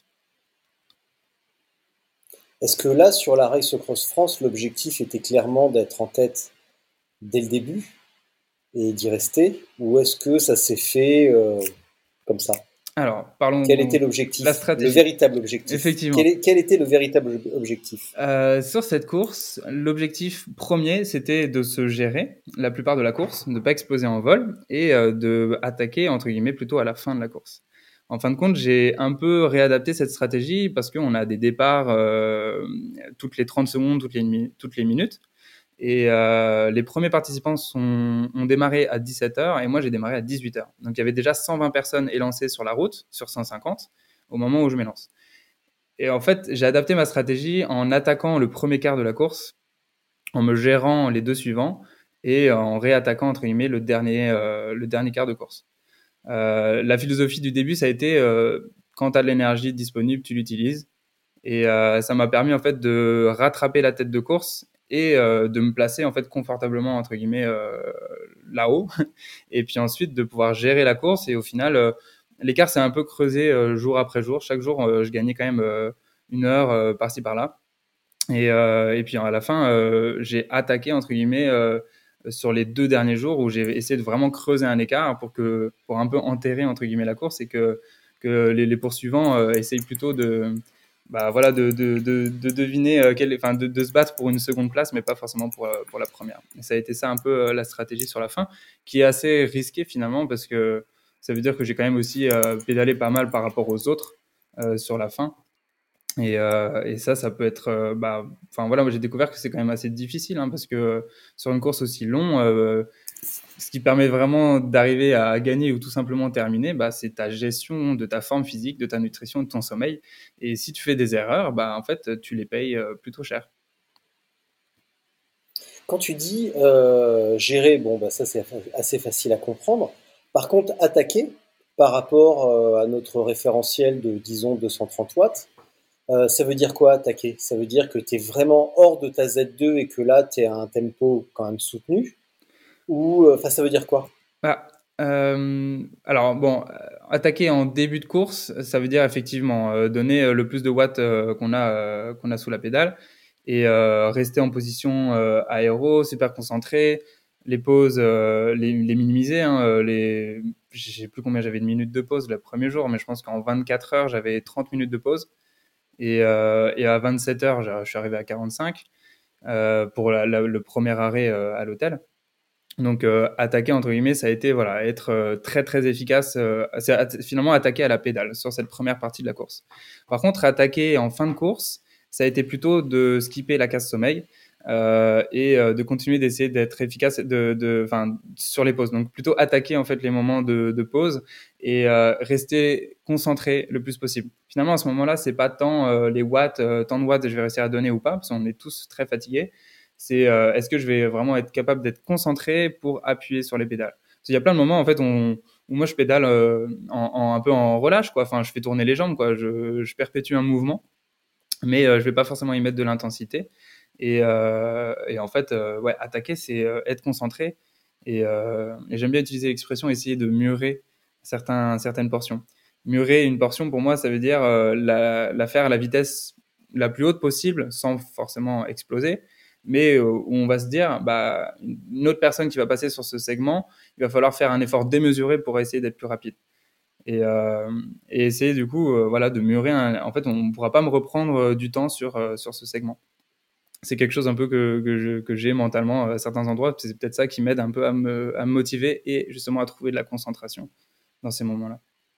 Est-ce que là, sur la Race Across France, l'objectif était clairement d'être en tête dès le début et d'y rester, ou est-ce que ça s'est fait comme ça? Alors, parlons Quel était l'objectif? La stratégie. Le véritable objectif. Effectivement. Quel était le véritable objectif? Sur cette course, l'objectif premier, c'était de se gérer la plupart de la course, de ne pas exploser en vol et de attaquer, entre guillemets, plutôt à la fin de la course. En fin de compte, j'ai un peu réadapté cette stratégie parce qu'on a des départs toutes les 30 secondes, toutes les minutes. Et les premiers participants ont démarré à 17h et moi j'ai démarré à 18h. Donc il y avait déjà 120 personnes élancées sur la route, sur 150, au moment où je m'élance. Et en fait, j'ai adapté ma stratégie en attaquant le premier quart de la course, en me gérant les 2 suivants et en réattaquant, entre guillemets, le dernier quart de course. La philosophie du début, ça a été quand tu as de l'énergie disponible, tu l'utilises. Et ça m'a permis en fait de rattraper la tête de course et de me placer en fait confortablement entre guillemets là-haut et puis ensuite de pouvoir gérer la course. Et au final l'écart s'est un peu creusé jour après jour. Chaque jour je gagnais quand même 1 heure par-ci par-là et puis à la fin j'ai attaqué entre guillemets sur les 2 derniers jours où j'ai essayé de vraiment creuser un écart pour un peu enterrer entre guillemets la course et que les poursuivants essayent plutôt de deviner de se battre pour une seconde place, mais pas forcément pour la première. Et ça a été ça un peu la stratégie sur la fin, qui est assez risquée finalement parce que ça veut dire que j'ai quand même aussi pédalé pas mal par rapport aux autres sur la fin. Et ça peut être moi j'ai découvert que c'est quand même assez difficile parce que sur une course aussi longue ce qui permet vraiment d'arriver à gagner ou tout simplement terminer, c'est ta gestion de ta forme physique, de ta nutrition, de ton sommeil. Et si tu fais des erreurs, en fait, tu les payes plutôt cher. Quand tu dis gérer, ça c'est assez facile à comprendre. Par contre, attaquer par rapport à notre référentiel de, disons, 230 watts, ça veut dire quoi attaquer? Ça veut dire que tu es vraiment hors de ta Z2 et que là, tu es à un tempo quand même soutenu? Ou ça veut dire quoi? Alors bon, attaquer en début de course, ça veut dire effectivement donner le plus de watts qu'on a sous la pédale et rester en position aéro, super concentré, les pauses les minimiser. Je sais plus combien j'avais de minutes de pause le premier jour, mais je pense qu'en 24 heures j'avais 30 minutes de pause et à 27 heures je suis arrivé à 45 pour le premier arrêt à l'hôtel. Donc attaquer entre guillemets, ça a été être très très efficace. C'est finalement attaquer à la pédale sur cette première partie de la course. Par contre, attaquer en fin de course, ça a été plutôt de skipper la case sommeil et de continuer d'essayer d'être efficace sur les pauses. Donc plutôt attaquer en fait les moments de pause et rester concentré le plus possible. Finalement à ce moment-là, c'est pas tant les watts, tant de watts je vais réussir à donner ou pas, parce qu'on est tous très fatigués. C'est est-ce que je vais vraiment être capable d'être concentré pour appuyer sur les pédales. Parce qu'il y a plein de moments en fait où moi je pédale un peu en relâche quoi. Enfin, je fais tourner les jambes quoi. Je perpétue un mouvement, mais je vais pas forcément y mettre de l'intensité. Et en fait, attaquer c'est être concentré. Et j'aime bien utiliser l'expression essayer de murer certaines portions. Murer une portion, pour moi, ça veut dire la faire à la vitesse la plus haute possible, sans forcément exploser, mais où on va se dire, bah, une autre personne qui va passer sur ce segment, il va falloir faire un effort démesuré pour essayer d'être plus rapide. Et essayer du coup voilà, de murer en fait, on ne pourra pas me reprendre du temps sur ce segment. C'est quelque chose un peu que j'ai mentalement à certains endroits. C'est peut-être ça qui m'aide un peu à me motiver et justement à trouver de la concentration dans ces moments-là.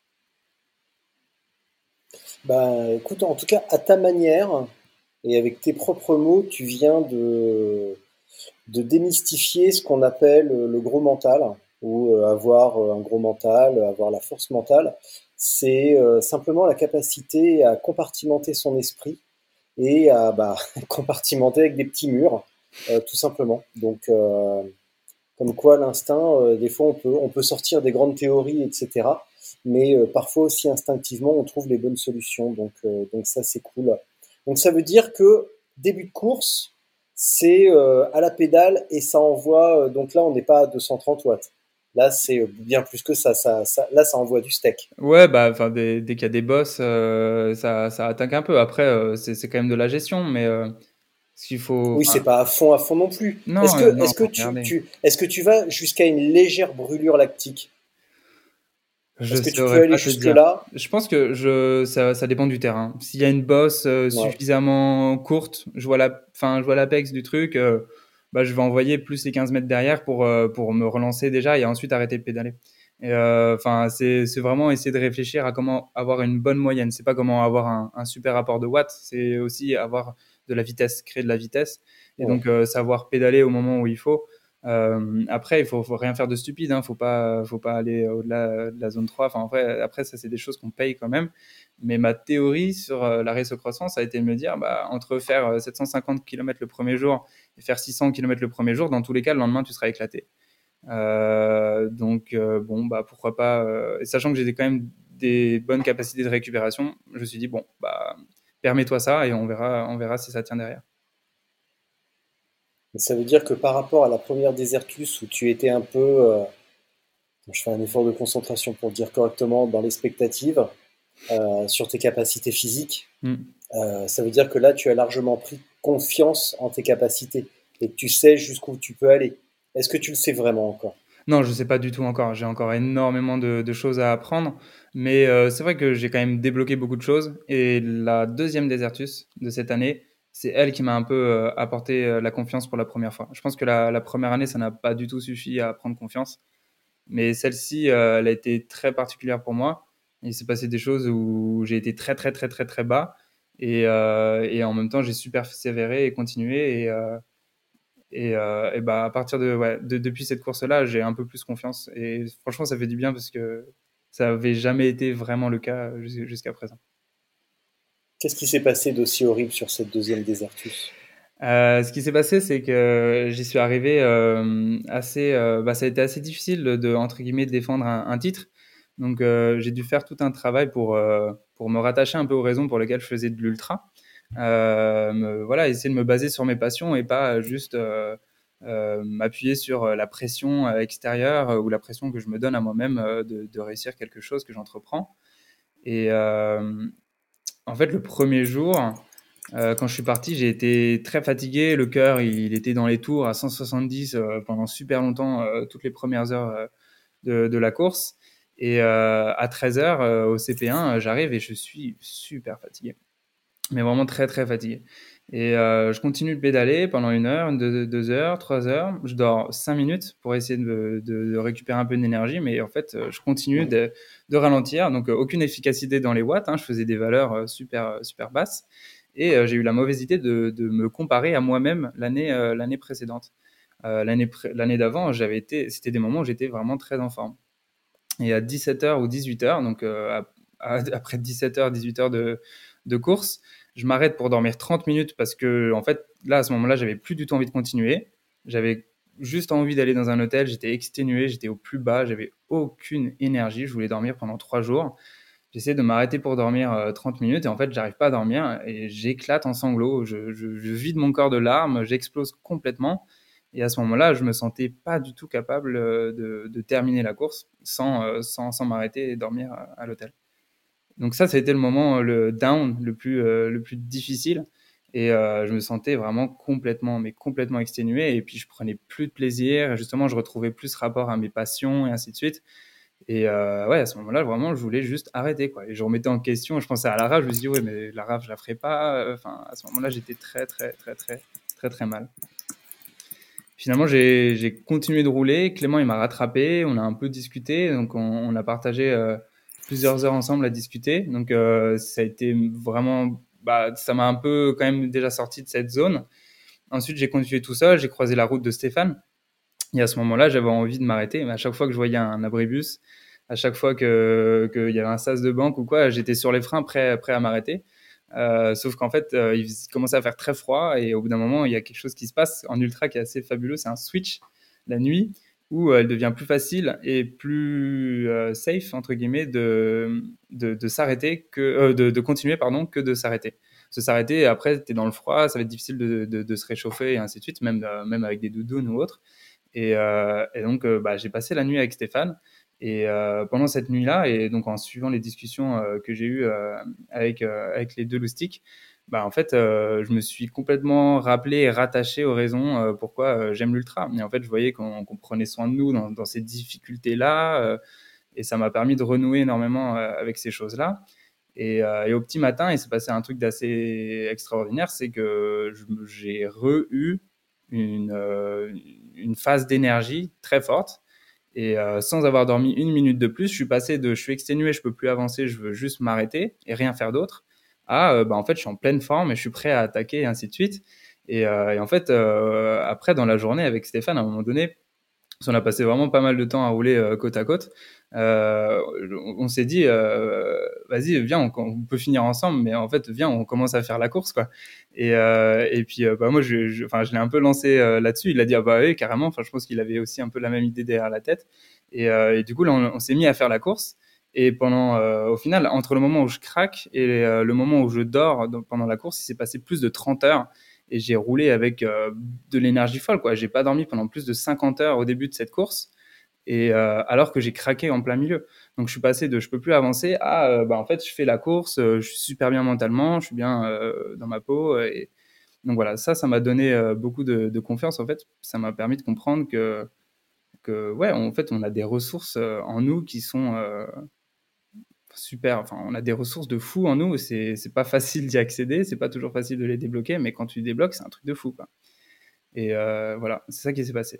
Bah, écoute, en tout cas, à ta manière et avec tes propres mots, tu viens de démystifier ce qu'on appelle le gros mental, ou avoir un gros mental, avoir la force mentale. C'est simplement la capacité à compartimenter son esprit et à compartimenter avec des petits murs, tout simplement. Donc, comme quoi l'instinct, des fois on peut sortir des grandes théories, etc. Mais parfois aussi instinctivement on trouve les bonnes solutions. Donc ça c'est cool. Donc ça veut dire que début de course, c'est à la pédale et ça envoie. Donc là on n'est pas à 230 watts. Là c'est bien plus que ça. Là ça envoie du steak. Ouais, bah, enfin, dès qu'il y a des bosses, ça attaque un peu. Après, c'est quand même de la gestion, mais ce qu'il faut, Oui, c'est enfin, pas à fond non plus. non, non, Est-ce que faut regarder. est-ce que tu vas jusqu'à une légère brûlure lactique? Je Est-ce que tu peux saurais aller pas te jusque dire. là? Je pense que ça dépend du terrain. S'il y a une bosse Ouais. suffisamment courte, je vois l'apex du truc, bah, je vais envoyer plus les 15 mètres derrière pour me relancer déjà et ensuite arrêter de pédaler. Et enfin, c'est vraiment essayer de réfléchir à comment avoir une bonne moyenne. C'est pas comment avoir un super rapport de watts, c'est aussi avoir de la vitesse, créer de la vitesse et Ouais. donc savoir pédaler au moment où il faut. Après, faut rien faire de stupide, hein. Faut pas aller au-delà de la zone 3. Enfin, en vrai, après, ça, c'est des choses qu'on paye quand même. Mais ma théorie sur la race croissant, ça a été de me dire, bah, entre faire 750 km le premier jour et faire 600 km le premier jour, dans tous les cas, le lendemain, tu seras éclaté. Bon, bah, pourquoi pas. Et sachant que j'ai quand même des bonnes capacités de récupération, je me suis dit, bon, bah, permets-toi ça et on verra si ça tient derrière. Mais ça veut dire que par rapport à la première Desertus où tu étais un peu, je fais un effort de concentration pour le dire correctement, dans l'expectative sur tes capacités physiques, Mm. ça veut dire que là tu as largement pris confiance en tes capacités et que tu sais jusqu'où tu peux aller. Est-ce que tu le sais vraiment encore? Non, je sais pas du tout encore. J'ai encore énormément de choses à apprendre. Mais c'est vrai que j'ai quand même débloqué beaucoup de choses. Et la deuxième Desertus de cette année, c'est elle qui m'a un peu apporté la confiance pour la première fois. Je pense que la première année, ça n'a pas du tout suffi à prendre confiance. Mais celle-ci, elle a été très particulière pour moi. Il s'est passé des choses où j'ai été très, très, très, très, très bas. Et en même temps, j'ai super persévéré et continué. Et bah, à partir depuis cette course-là, j'ai un peu plus confiance. Et franchement, ça fait du bien parce que ça n'avait jamais été vraiment le cas jusqu'à présent. Qu'est-ce qui s'est passé d'aussi horrible sur cette deuxième Desertus? Ce qui s'est passé, c'est que j'y suis arrivé ça a été assez difficile entre guillemets, défendre un titre. Donc, j'ai dû faire tout un travail pour me rattacher un peu aux raisons pour lesquelles je faisais de l'ultra. Voilà, essayer de me baser sur mes passions et pas juste m'appuyer sur la pression extérieure ou la pression que je me donne à moi-même de réussir quelque chose que j'entreprends. Et en fait, le premier jour, quand je suis parti, j'ai été très fatigué. Le cœur, il était dans les tours à 170 pendant super longtemps, toutes les premières heures de la course. Et à 13 heures au CP1, j'arrive et je suis super fatigué, mais vraiment très très fatigué. Et je continue de pédaler pendant 1 heure, 2 heures, 3 heures. Je dors 5 minutes pour essayer de récupérer un peu d'énergie, mais en fait, je continue de ralentir. Donc, aucune efficacité dans les watts, hein. Je faisais des valeurs super basses. Et j'ai eu la mauvaise idée de me comparer à moi-même l'année précédente. L'année d'avant, c'était des moments où j'étais vraiment très en forme. Et à 17 heures ou 18 heures, donc après 17 heures, 18 heures de course, je m'arrête pour dormir 30 minutes parce que, en fait, là, à ce moment-là, j'avais plus du tout envie de continuer. J'avais juste envie d'aller dans un hôtel. J'étais exténué, j'étais au plus bas, j'avais aucune énergie. Je voulais dormir pendant 3 jours. J'essaie de m'arrêter pour dormir 30 minutes et en fait, j'arrive pas à dormir et j'éclate en sanglots. Je vide mon corps de larmes, j'explose complètement. Et à ce moment-là, je me sentais pas du tout capable de terminer la course sans m'arrêter et dormir à l'hôtel. Donc ça a été le moment, le down le plus difficile et je me sentais vraiment complètement exténué et puis je prenais plus de plaisir et justement je retrouvais plus ce rapport à mes passions et ainsi de suite et ouais, à ce moment-là, vraiment, je voulais juste arrêter, quoi et je remettais en question, je pensais à la rave, je me suis dit: «Ouais, mais la rave, je la ferai pas», enfin, à ce moment-là, j'étais très mal. Finalement, j'ai continué de rouler. Clément, il m'a rattrapé. On a un peu discuté. Donc, on a partagé plusieurs heures ensemble à discuter. Donc, ça a été vraiment. Bah, ça m'a un peu quand même déjà sorti de cette zone. Ensuite, j'ai continué tout seul. J'ai croisé la route de Stéphane. Et à ce moment-là, j'avais envie de m'arrêter. Mais à chaque fois que je voyais un abribus, à chaque fois qu'il y avait un sas de banque ou quoi, j'étais sur les freins, prêt à m'arrêter. Sauf qu'en fait, il commençait à faire très froid et au bout d'un moment, il y a quelque chose qui se passe en ultra qui est assez fabuleux. C'est un switch la nuit où elle devient plus facile et plus safe entre guillemets de s'arrêter de continuer pardon que de s'arrêter. Se s'arrêter après, t'es dans le froid, ça va être difficile de se réchauffer et ainsi de suite, même avec des doudounes ou autre. Et donc, bah, j'ai passé la nuit avec Stéphane. Et pendant cette nuit-là, et donc en suivant les discussions que j'ai eues avec les deux loustiques, bah, en fait, je me suis complètement rappelé et rattaché aux raisons pourquoi j'aime l'ultra. Et en fait, je voyais qu'on prenait soin de nous dans ces difficultés-là. Et ça m'a permis de renouer énormément avec ces choses-là. Et au petit matin, il s'est passé un truc d'assez extraordinaire, c'est que j'ai eu une phase d'énergie très forte. Et sans avoir dormi une minute de plus, je suis passé de je suis exténué, je peux plus avancer, je veux juste m'arrêter et rien faire d'autre, à bah, en fait, je suis en pleine forme et je suis prêt à attaquer et ainsi de suite. Et en fait, après, dans la journée avec Stéphane, à un moment donné, parce qu'on a passé vraiment pas mal de temps à rouler côte à côte. On s'est dit, vas-y, viens, on peut finir ensemble, mais en fait, viens, on commence à faire la course, quoi. Et puis, bah, moi, je l'ai un peu lancé là-dessus. Il a dit, ah bah oui, carrément. Enfin, je pense qu'il avait aussi un peu la même idée derrière la tête. Et du coup, là, on s'est mis à faire la course. Et au final, entre le moment où je craque et le moment où je dors pendant la course, il s'est passé plus de 30 heures et j'ai roulé avec de l'énergie folle, quoi. J'ai pas dormi pendant plus de 50 heures au début de cette course et alors que j'ai craqué en plein milieu. Donc je suis passé de je peux plus avancer à bah en fait je fais la course, je suis super bien mentalement, je suis bien dans ma peau et donc voilà, ça m'a donné beaucoup de confiance en fait. Ça m'a permis de comprendre que ouais, en fait on a des ressources en nous qui sont super, enfin, on a des ressources de fou en nous, c'est pas facile d'y accéder, c'est pas toujours facile de les débloquer, mais quand tu débloques, c'est un truc de fou, quoi. Et voilà, c'est ça qui s'est passé.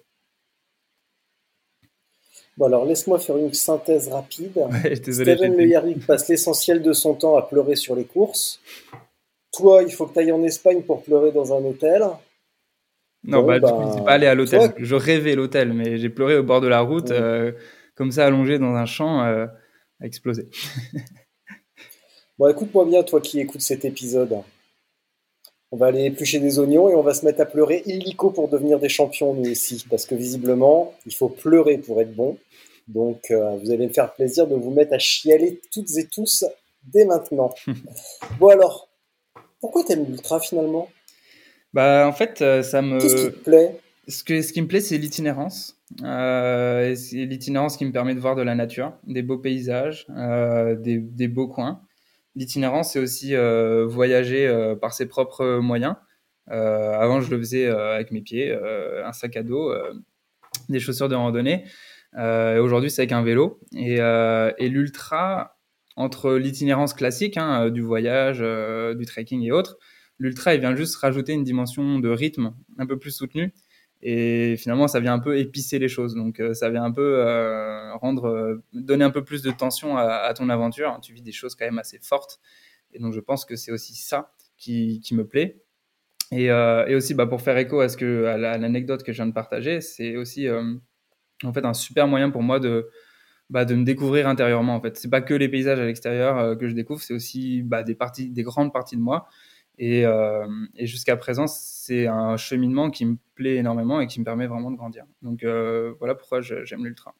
Bon, alors laisse-moi faire une synthèse rapide. Ouais, désolé, j'ai Steven Le été... Yarrick passe l'essentiel de son temps à pleurer sur les courses. Toi, il faut que tu ailles en Espagne pour pleurer dans un hôtel. Non, Bon, bah, du coup, je suis pas allé à toi, l'hôtel. Je rêvais l'hôtel, mais j'ai pleuré au bord de la route, hmm. comme ça, allongé dans un champ, à exploser. Bon, écoute-moi bien, toi qui écoutes cet épisode. On va aller éplucher des oignons et on va se mettre à pleurer illico pour devenir des champions, nous aussi. Parce que visiblement, il faut pleurer pour être bon. Donc, vous allez me faire plaisir de vous mettre à chialer toutes et tous dès maintenant. Bon alors, pourquoi t'aimes l'ultra finalement? Bah, en fait, Qu'est-ce qui te plaît? ce qui me plaît, c'est l'itinérance. Et c'est l'itinérance qui me permet de voir de la nature, des beaux paysages, des beaux coins. L'itinérance, c'est aussi voyager par ses propres moyens. Avant, je le faisais avec mes pieds, un sac à dos, des chaussures de randonnée. Et aujourd'hui, c'est avec un vélo. Et l'ultra, entre l'itinérance classique, hein, du voyage, du trekking et autres, l'ultra, il vient juste rajouter une dimension de rythme un peu plus soutenue. Et finalement, ça vient un peu épicer les choses. Donc, ça vient un peu donner un peu plus de tension à ton aventure. Tu vis des choses quand même assez fortes. Et donc, je pense que c'est aussi ça qui me plaît. Et aussi, bah, pour faire écho à l'anecdote que je viens de partager, c'est aussi en fait un super moyen pour moi de me découvrir intérieurement. En fait, c'est pas que les paysages à l'extérieur que je découvre, c'est aussi bah, des grandes parties de moi. Et jusqu'à présent, c'est un cheminement qui me plaît énormément et qui me permet vraiment de grandir. Donc voilà pourquoi j'aime l'ultra.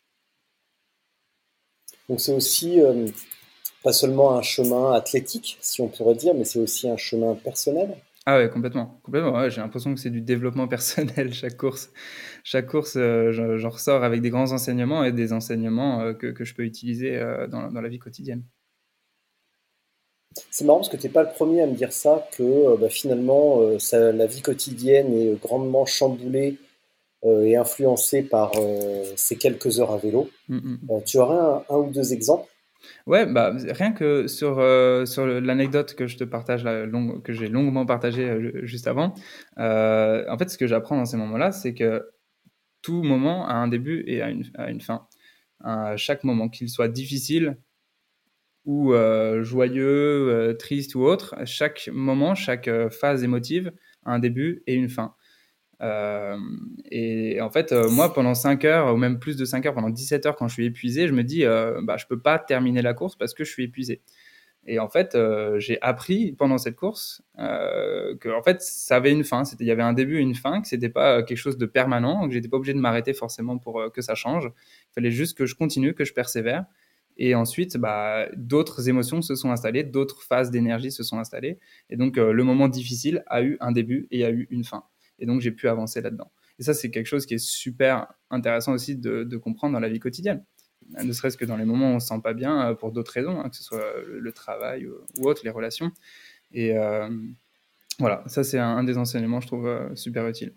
Donc c'est aussi pas seulement un chemin athlétique, si on pourrait dire, mais c'est aussi un chemin personnel. Ah ouais, complètement, complètement. Ouais, j'ai l'impression que c'est du développement personnel chaque course. Chaque course, j'en ressors avec des grands enseignements et des enseignements que je peux utiliser dans la vie quotidienne. C'est marrant parce que tu n'es pas le premier à me dire ça, que finalement, la vie quotidienne est grandement chamboulée et influencée par ces quelques heures à vélo. Tu aurais un ou deux exemples? Ouais, bah, rien que sur l'anecdote que je te partage là, que j'ai longuement partagée juste avant, en fait, ce que j'apprends dans ces moments-là, c'est que tout moment a un début et a une fin. Chaque moment, qu'il soit difficile ou joyeux, triste ou autre, chaque moment, chaque phase émotive a un début et une fin. Et en fait, moi, pendant 5 heures, ou même plus de 5 heures, pendant 17 heures, quand je suis épuisé, je me dis, bah, je peux pas terminer la course parce que je suis épuisé. Et en fait, j'ai appris pendant cette course que en fait, ça avait une fin. Il y avait un début et une fin, que c'était pas quelque chose de permanent, que j'étais pas obligé de m'arrêter forcément pour que ça change. Il fallait juste que je continue, que je persévère. Et ensuite, bah, d'autres émotions se sont installées, d'autres phases d'énergie se sont installées. Et donc, le moment difficile a eu un début et a eu une fin. Et donc, j'ai pu avancer là-dedans. Et ça, c'est quelque chose qui est super intéressant aussi de comprendre dans la vie quotidienne. Ne serait-ce que dans les moments où on ne se sent pas bien, pour d'autres raisons, hein, que ce soit le travail ou autre, les relations. Et voilà, ça, c'est un des enseignements, je trouve, super utile.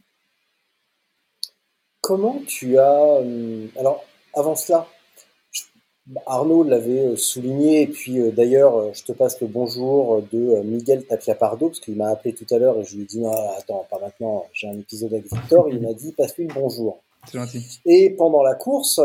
Comment tu as... alors, avant cela, Arnaud l'avait souligné, et puis d'ailleurs, je te passe le bonjour de Miguel Tapia Pardo, parce qu'il m'a appelé tout à l'heure et je lui ai dit non, attends, pas maintenant, j'ai un épisode avec Victor. Il m'a dit passe-lui le bonjour. C'est gentil. Et pendant la course,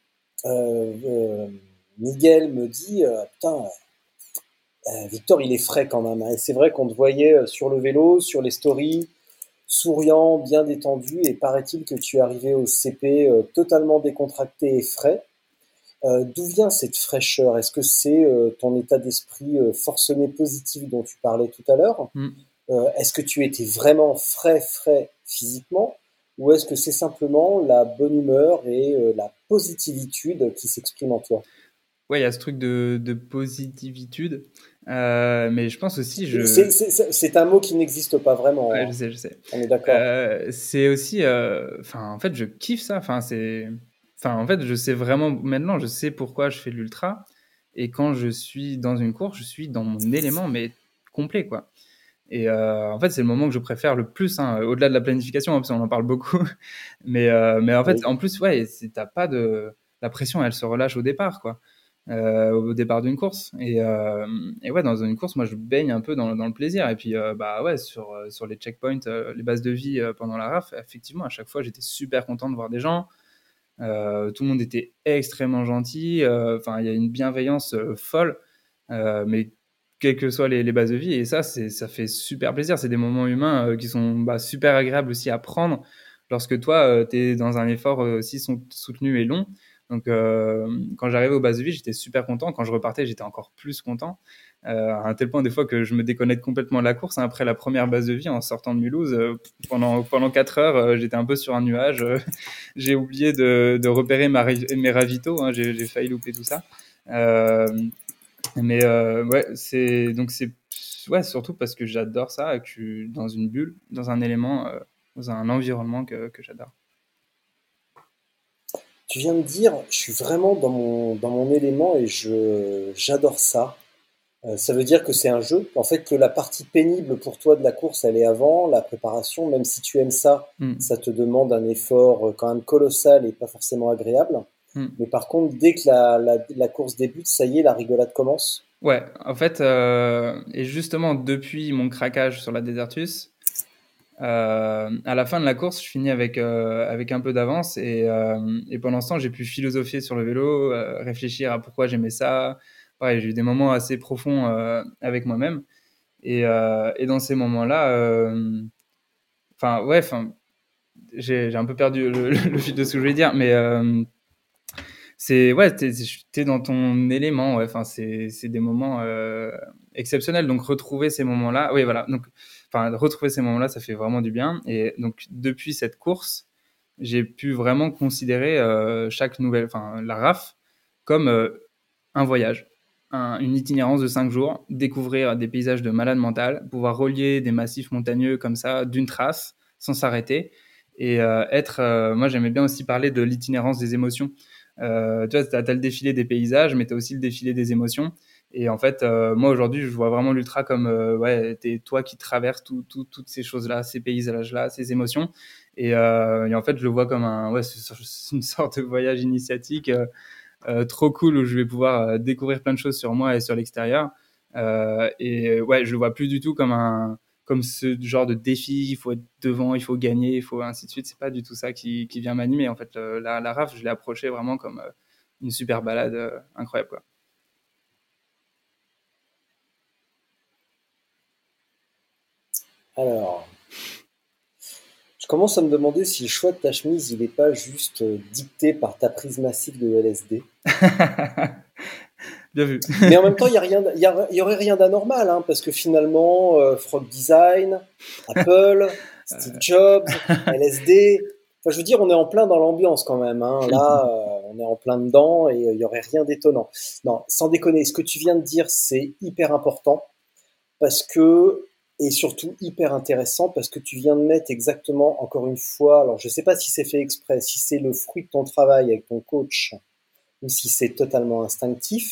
Miguel me dit putain, Victor, il est frais quand même, hein. Et c'est vrai qu'on te voyait sur le vélo, sur les stories, souriant, bien détendu, et paraît-il que tu es arrivé au CP totalement décontracté et frais. D'où vient cette fraîcheur? Est-ce que c'est ton état d'esprit forcené positif dont tu parlais tout à l'heure? Est-ce que tu étais vraiment frais physiquement? Ou est-ce que c'est simplement la bonne humeur et la positivitude qui s'expriment en toi? Ouais, il y a ce truc de positivitude. Mais je pense aussi, C'est un mot qui n'existe pas vraiment, ouais, hein. je sais. On est d'accord. C'est aussi, enfin, en fait, je kiffe ça. Enfin, en fait, je sais vraiment, maintenant, je sais pourquoi je fais de l'ultra. Et quand je suis dans une course, je suis dans mon élément, mais complet, quoi. Et en fait, c'est le moment que je préfère le plus, hein, au-delà de la planification, hein, parce qu'on en parle beaucoup. Mais en fait, Oui. en plus, ouais, t'as pas de... La pression, elle se relâche au départ, quoi. Au départ d'une course. Et ouais, dans une course, moi, je baigne un peu dans le plaisir. Et puis, bah ouais, sur les checkpoints, les bases de vie pendant la RAF, effectivement, à chaque fois, j'étais super content de voir des gens. Tout le monde était extrêmement gentil. Enfin, il y a une bienveillance folle. Mais quelles que soient les bases de vie, et ça fait super plaisir. C'est des moments humains qui sont super agréables aussi à prendre lorsque toi, tu es dans un effort aussi soutenu et long. Donc, quand j'arrivais aux bases de vie, j'étais super content. Quand je repartais, j'étais encore plus content. À un tel point, des fois, que je me déconnecte complètement de la course, hein. Après la première base de vie, en sortant de Mulhouse, pendant 4 heures, j'étais un peu sur un nuage. J'ai oublié de repérer mes ravitaux, hein. J'ai failli louper tout ça. Mais ouais, c'est ouais, surtout parce que j'adore ça, et que je suis dans une bulle, dans un élément, dans un environnement que j'adore. Tu viens de dire, je suis vraiment dans mon élément et j'adore ça. Ça veut dire que c'est un jeu. En fait, que la partie pénible pour toi de la course, elle est avant, la préparation. Même si tu aimes ça, Mm. ça te demande un effort quand même colossal et pas forcément agréable. Mm. Mais par contre, dès que la course débute, ça y est, la rigolade commence. Ouais, en fait, et justement, depuis mon craquage sur la Desertus, à la fin de la course, je finis avec un peu d'avance, et pendant ce temps, j'ai pu philosopher sur le vélo, réfléchir à pourquoi j'aimais ça. Pareil, j'ai eu des moments assez profonds avec moi-même. Et dans ces moments-là, enfin, ouais, enfin, j'ai un peu perdu le fil de ce que je voulais dire, mais c'est ouais, t'es dans ton élément, ouais. Enfin, c'est des moments exceptionnels. Donc retrouver ces moments-là, oui, voilà. Donc, enfin, retrouver ces moments-là, ça fait vraiment du bien. Et donc depuis cette course, j'ai pu vraiment considérer chaque nouvelle, enfin, la RAF comme un voyage, une itinérance de 5 jours, découvrir des paysages de malade mental, pouvoir relier des massifs montagneux comme ça d'une trace, sans s'arrêter, et moi, j'aimais bien aussi parler de l'itinérance des émotions. Tu vois, tu as le défilé des paysages, mais tu as aussi le défilé des émotions. Et en fait, moi aujourd'hui, je vois vraiment l'ultra comme t'es toi qui traverses toutes ces choses-là, ces paysages-là, ces émotions. Et en fait, je le vois comme c'est une sorte de voyage initiatique trop cool où je vais pouvoir découvrir plein de choses sur moi et sur l'extérieur. Je le vois plus du tout comme ce genre de défi, il faut être devant, il faut gagner, il faut ainsi de suite. C'est pas du tout ça qui vient m'animer. En fait, la RAF, je l'ai approché vraiment comme une super balade incroyable, quoi. Alors, je commence à me demander si le choix de ta chemise, il n'est pas juste dicté par ta prise massive de LSD. Bien vu. Mais en même temps, il y aurait rien d'anormal, hein, parce que finalement, Frog Design, Apple, Steve Jobs, LSD. Enfin, je veux dire, on est en plein dans l'ambiance quand même. Hein. Là, on est en plein dedans et il y aurait rien d'étonnant. Non, sans déconner, ce que tu viens de dire, c'est hyper important parce que et surtout hyper intéressant parce que tu viens de mettre exactement, encore une fois, alors je sais pas si c'est fait exprès, si c'est le fruit de ton travail avec ton coach ou si c'est totalement instinctif,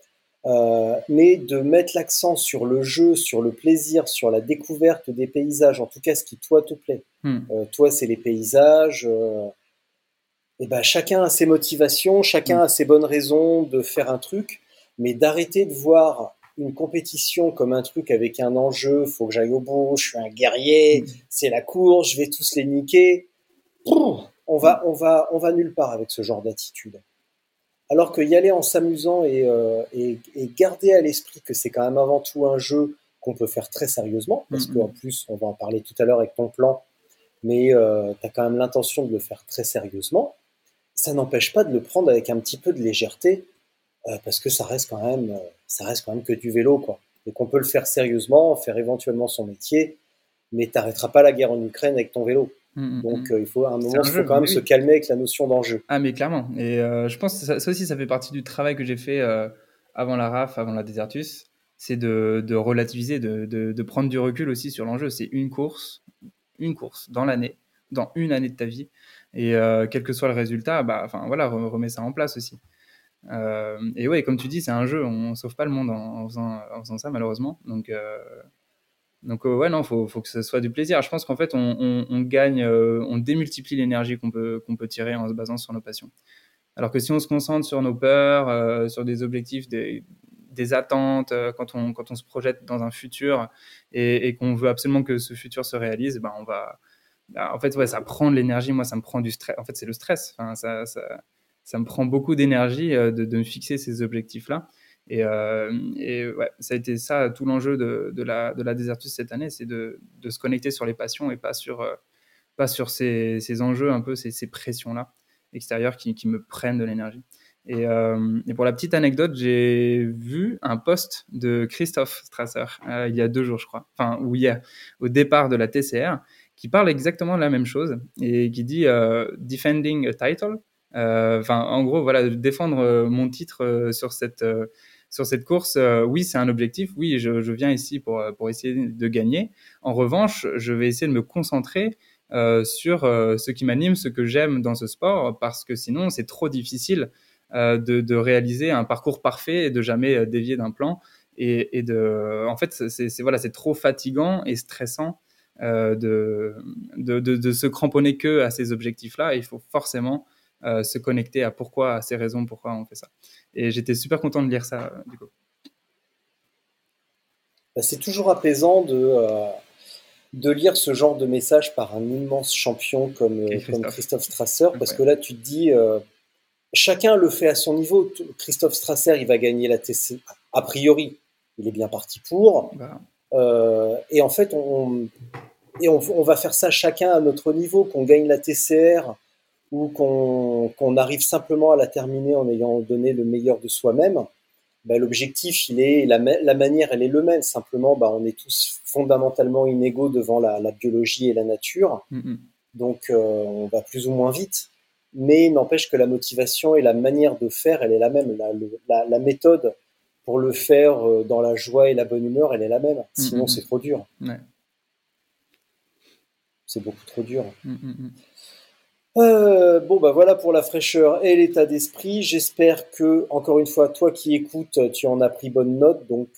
mais de mettre l'accent sur le jeu, sur le plaisir, sur la découverte des paysages, en tout cas ce qui toi te plaît. Toi, c'est les paysages. Et ben, chacun a ses motivations, chacun a ses bonnes raisons de faire un truc, mais d'arrêter de voir une compétition comme un truc avec un enjeu, faut que j'aille au bout, je suis un guerrier, c'est la course, je vais tous les niquer. On va nulle part avec ce genre d'attitude. Alors que y aller en s'amusant et garder à l'esprit que c'est quand même avant tout un jeu qu'on peut faire très sérieusement, parce qu'en plus, on va en parler tout à l'heure avec ton plan, mais tu as quand même l'intention de le faire très sérieusement, ça n'empêche pas de le prendre avec un petit peu de légèreté, parce que ça reste quand même que du vélo, quoi. Et qu'on peut le faire sérieusement, faire éventuellement son métier, mais t'arrêteras pas la guerre en Ukraine avec ton vélo. Donc il faut à un moment, il faut quand même se calmer avec la notion d'enjeu. Ah mais clairement. Et je pense que ça aussi, ça fait partie du travail que j'ai fait avant la RAF, avant la Desertus, c'est de relativiser, de prendre du recul aussi sur l'enjeu. C'est une course dans l'année, dans une année de ta vie, et quel que soit le résultat, remets ça en place aussi. Et ouais, comme tu dis, c'est un jeu, on sauve pas le monde en faisant ça malheureusement. Donc ouais, non, faut que ce soit du plaisir. Je pense qu'en fait, on gagne, on démultiplie l'énergie qu'on peut tirer en se basant sur nos passions. Alors que si on se concentre sur nos peurs, sur des objectifs, des attentes, quand on se projette dans un futur et qu'on veut absolument que ce futur se réalise, en fait, ouais, ça prend de l'énergie. Moi, ça me prend du stress. En fait, c'est le stress. Enfin, ça me prend beaucoup d'énergie de me fixer ces objectifs-là. Et ouais, ça a été ça tout l'enjeu de la Desertus cette année, c'est de se connecter sur les passions et pas sur ces enjeux un peu, ces pressions-là extérieures qui me prennent de l'énergie. Et pour la petite anecdote, j'ai vu un post de Christophe Strasser il y a 2 jours, je crois, ou hier, au départ de la TCR, qui parle exactement de la même chose et qui dit defending a title. En gros, voilà, défendre mon titre sur cette course. Oui, c'est un objectif. Oui, je viens ici pour essayer de gagner. En revanche, je vais essayer de me concentrer sur ce qui m'anime, ce que j'aime dans ce sport, parce que sinon, c'est trop difficile de réaliser un parcours parfait et de jamais dévier d'un plan. En fait, c'est trop fatigant et stressant de se cramponner que à ces objectifs-là. Il faut forcément se connecter à ces raisons pourquoi on fait ça. Et j'étais super content de lire ça, du coup. C'est toujours apaisant de lire ce genre de message par un immense champion comme Christophe Strasser, parce que là, tu te dis, chacun le fait à son niveau. Christophe Strasser, il va gagner la TC, a priori, il est bien parti pour. Et en fait, on va faire ça chacun à notre niveau, qu'on gagne la TCR ou qu'on arrive simplement à la terminer en ayant donné le meilleur de soi-même. L'objectif, la manière, elle est le même. Simplement, on est tous fondamentalement inégaux devant la biologie et la nature. Donc, on va plus ou moins vite. Mais n'empêche que la motivation et la manière de faire, elle est la même. La méthode pour le faire dans la joie et la bonne humeur, elle est la même. Sinon, c'est trop dur. Ouais. C'est beaucoup trop dur. Bon, bah voilà pour la fraîcheur et l'état d'esprit. J'espère que, encore une fois, toi qui écoutes, tu en as pris bonne note. Donc,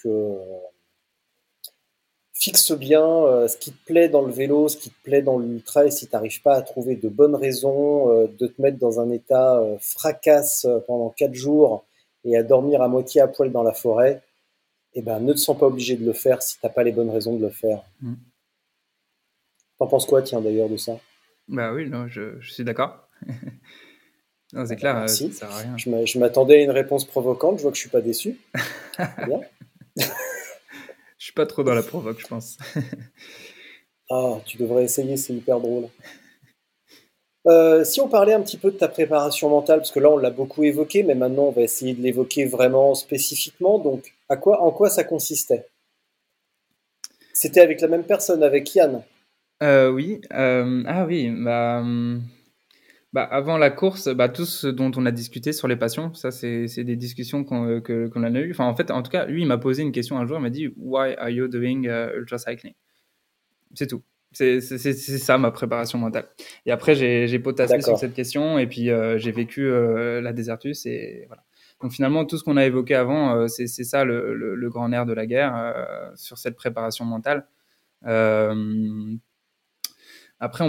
fixe bien ce qui te plaît dans le vélo, ce qui te plaît dans l'ultra. Et si tu n'arrives pas à trouver de bonnes raisons de te mettre dans un état fracasse pendant 4 jours et à dormir à moitié à poil dans la forêt, eh ben, ne te sens pas obligé de le faire si t'as pas les bonnes raisons de le faire. Mm. T'en penses quoi, tiens, d'ailleurs, de ça? Bah oui, non, je suis d'accord. Non, c'est Ah bah, clair, ça merci. sert à rien. Je m'attendais à une réponse provocante. Je vois que je suis pas déçu. Bien. Je suis pas trop dans la provoque, je pense. Ah, tu devrais essayer, c'est hyper drôle. Si on parlait un petit peu de ta préparation mentale, parce que là on l'a beaucoup évoqué, mais maintenant on va essayer de l'évoquer vraiment spécifiquement. Donc, en quoi ça consistait? C'était avec la même personne, avec Yann. Oui, ah oui, bah, avant la course, bah, tout ce dont on a discuté sur les passions, ça c'est des discussions qu'on a eues. Enfin, en fait, en tout cas, lui, il m'a posé une question un jour, il m'a dit: «Why are you doing ultra cycling?» C'est tout. C'est ça ma préparation mentale. Et après, j'ai potassé sur D'accord. cette question et puis j'ai vécu la Désertus et voilà. Donc finalement, tout ce qu'on a évoqué avant, c'est ça le grand nerf de la guerre sur cette préparation mentale. Euh, Après,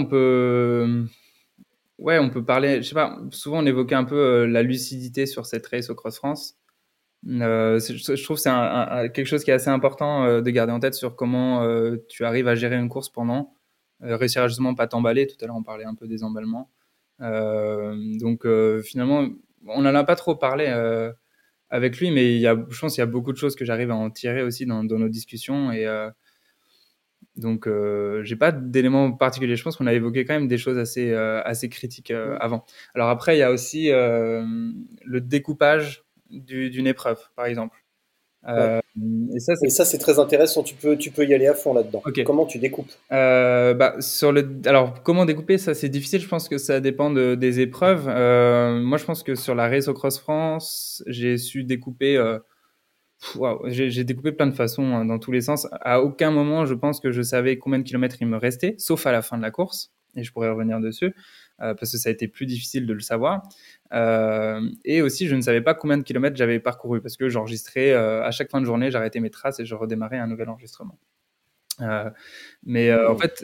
on peut parler, je sais pas, souvent on évoquait un peu la lucidité sur cette race au Cross France. Je trouve que c'est quelque chose qui est assez important de garder en tête sur comment tu arrives à gérer une course pendant, réussir à justement pas t'emballer. Tout à l'heure, on parlait un peu des emballements. Donc finalement, on n'en a pas trop parlé avec lui, mais je pense qu'il y a beaucoup de choses que j'arrive à en tirer aussi dans nos discussions. Et donc, j'ai pas d'éléments particuliers. Je pense qu'on a évoqué quand même des choses assez critiques avant. Alors après, il y a aussi le découpage d'une épreuve, par exemple. Ouais. Euh, et ça, Et c'est ça, c'est très intéressant. Tu peux y aller à fond là-dedans. ok. Comment tu découpes? Bah, alors, comment découper ça, c'est difficile. Je pense que ça dépend des épreuves. Moi, je pense que sur la Race au Cross France, j'ai su découper. Waouh, j'ai découpé plein de façons hein, dans tous les sens. À aucun moment, je pense que je savais combien de kilomètres il me restait, sauf à la fin de la course. Et je pourrais revenir dessus parce que ça a été plus difficile de le savoir. Et aussi, je ne savais pas combien de kilomètres j'avais parcouru parce que j'enregistrais à chaque fin de journée, j'arrêtais mes traces et je redémarrais un nouvel enregistrement. Mais en fait,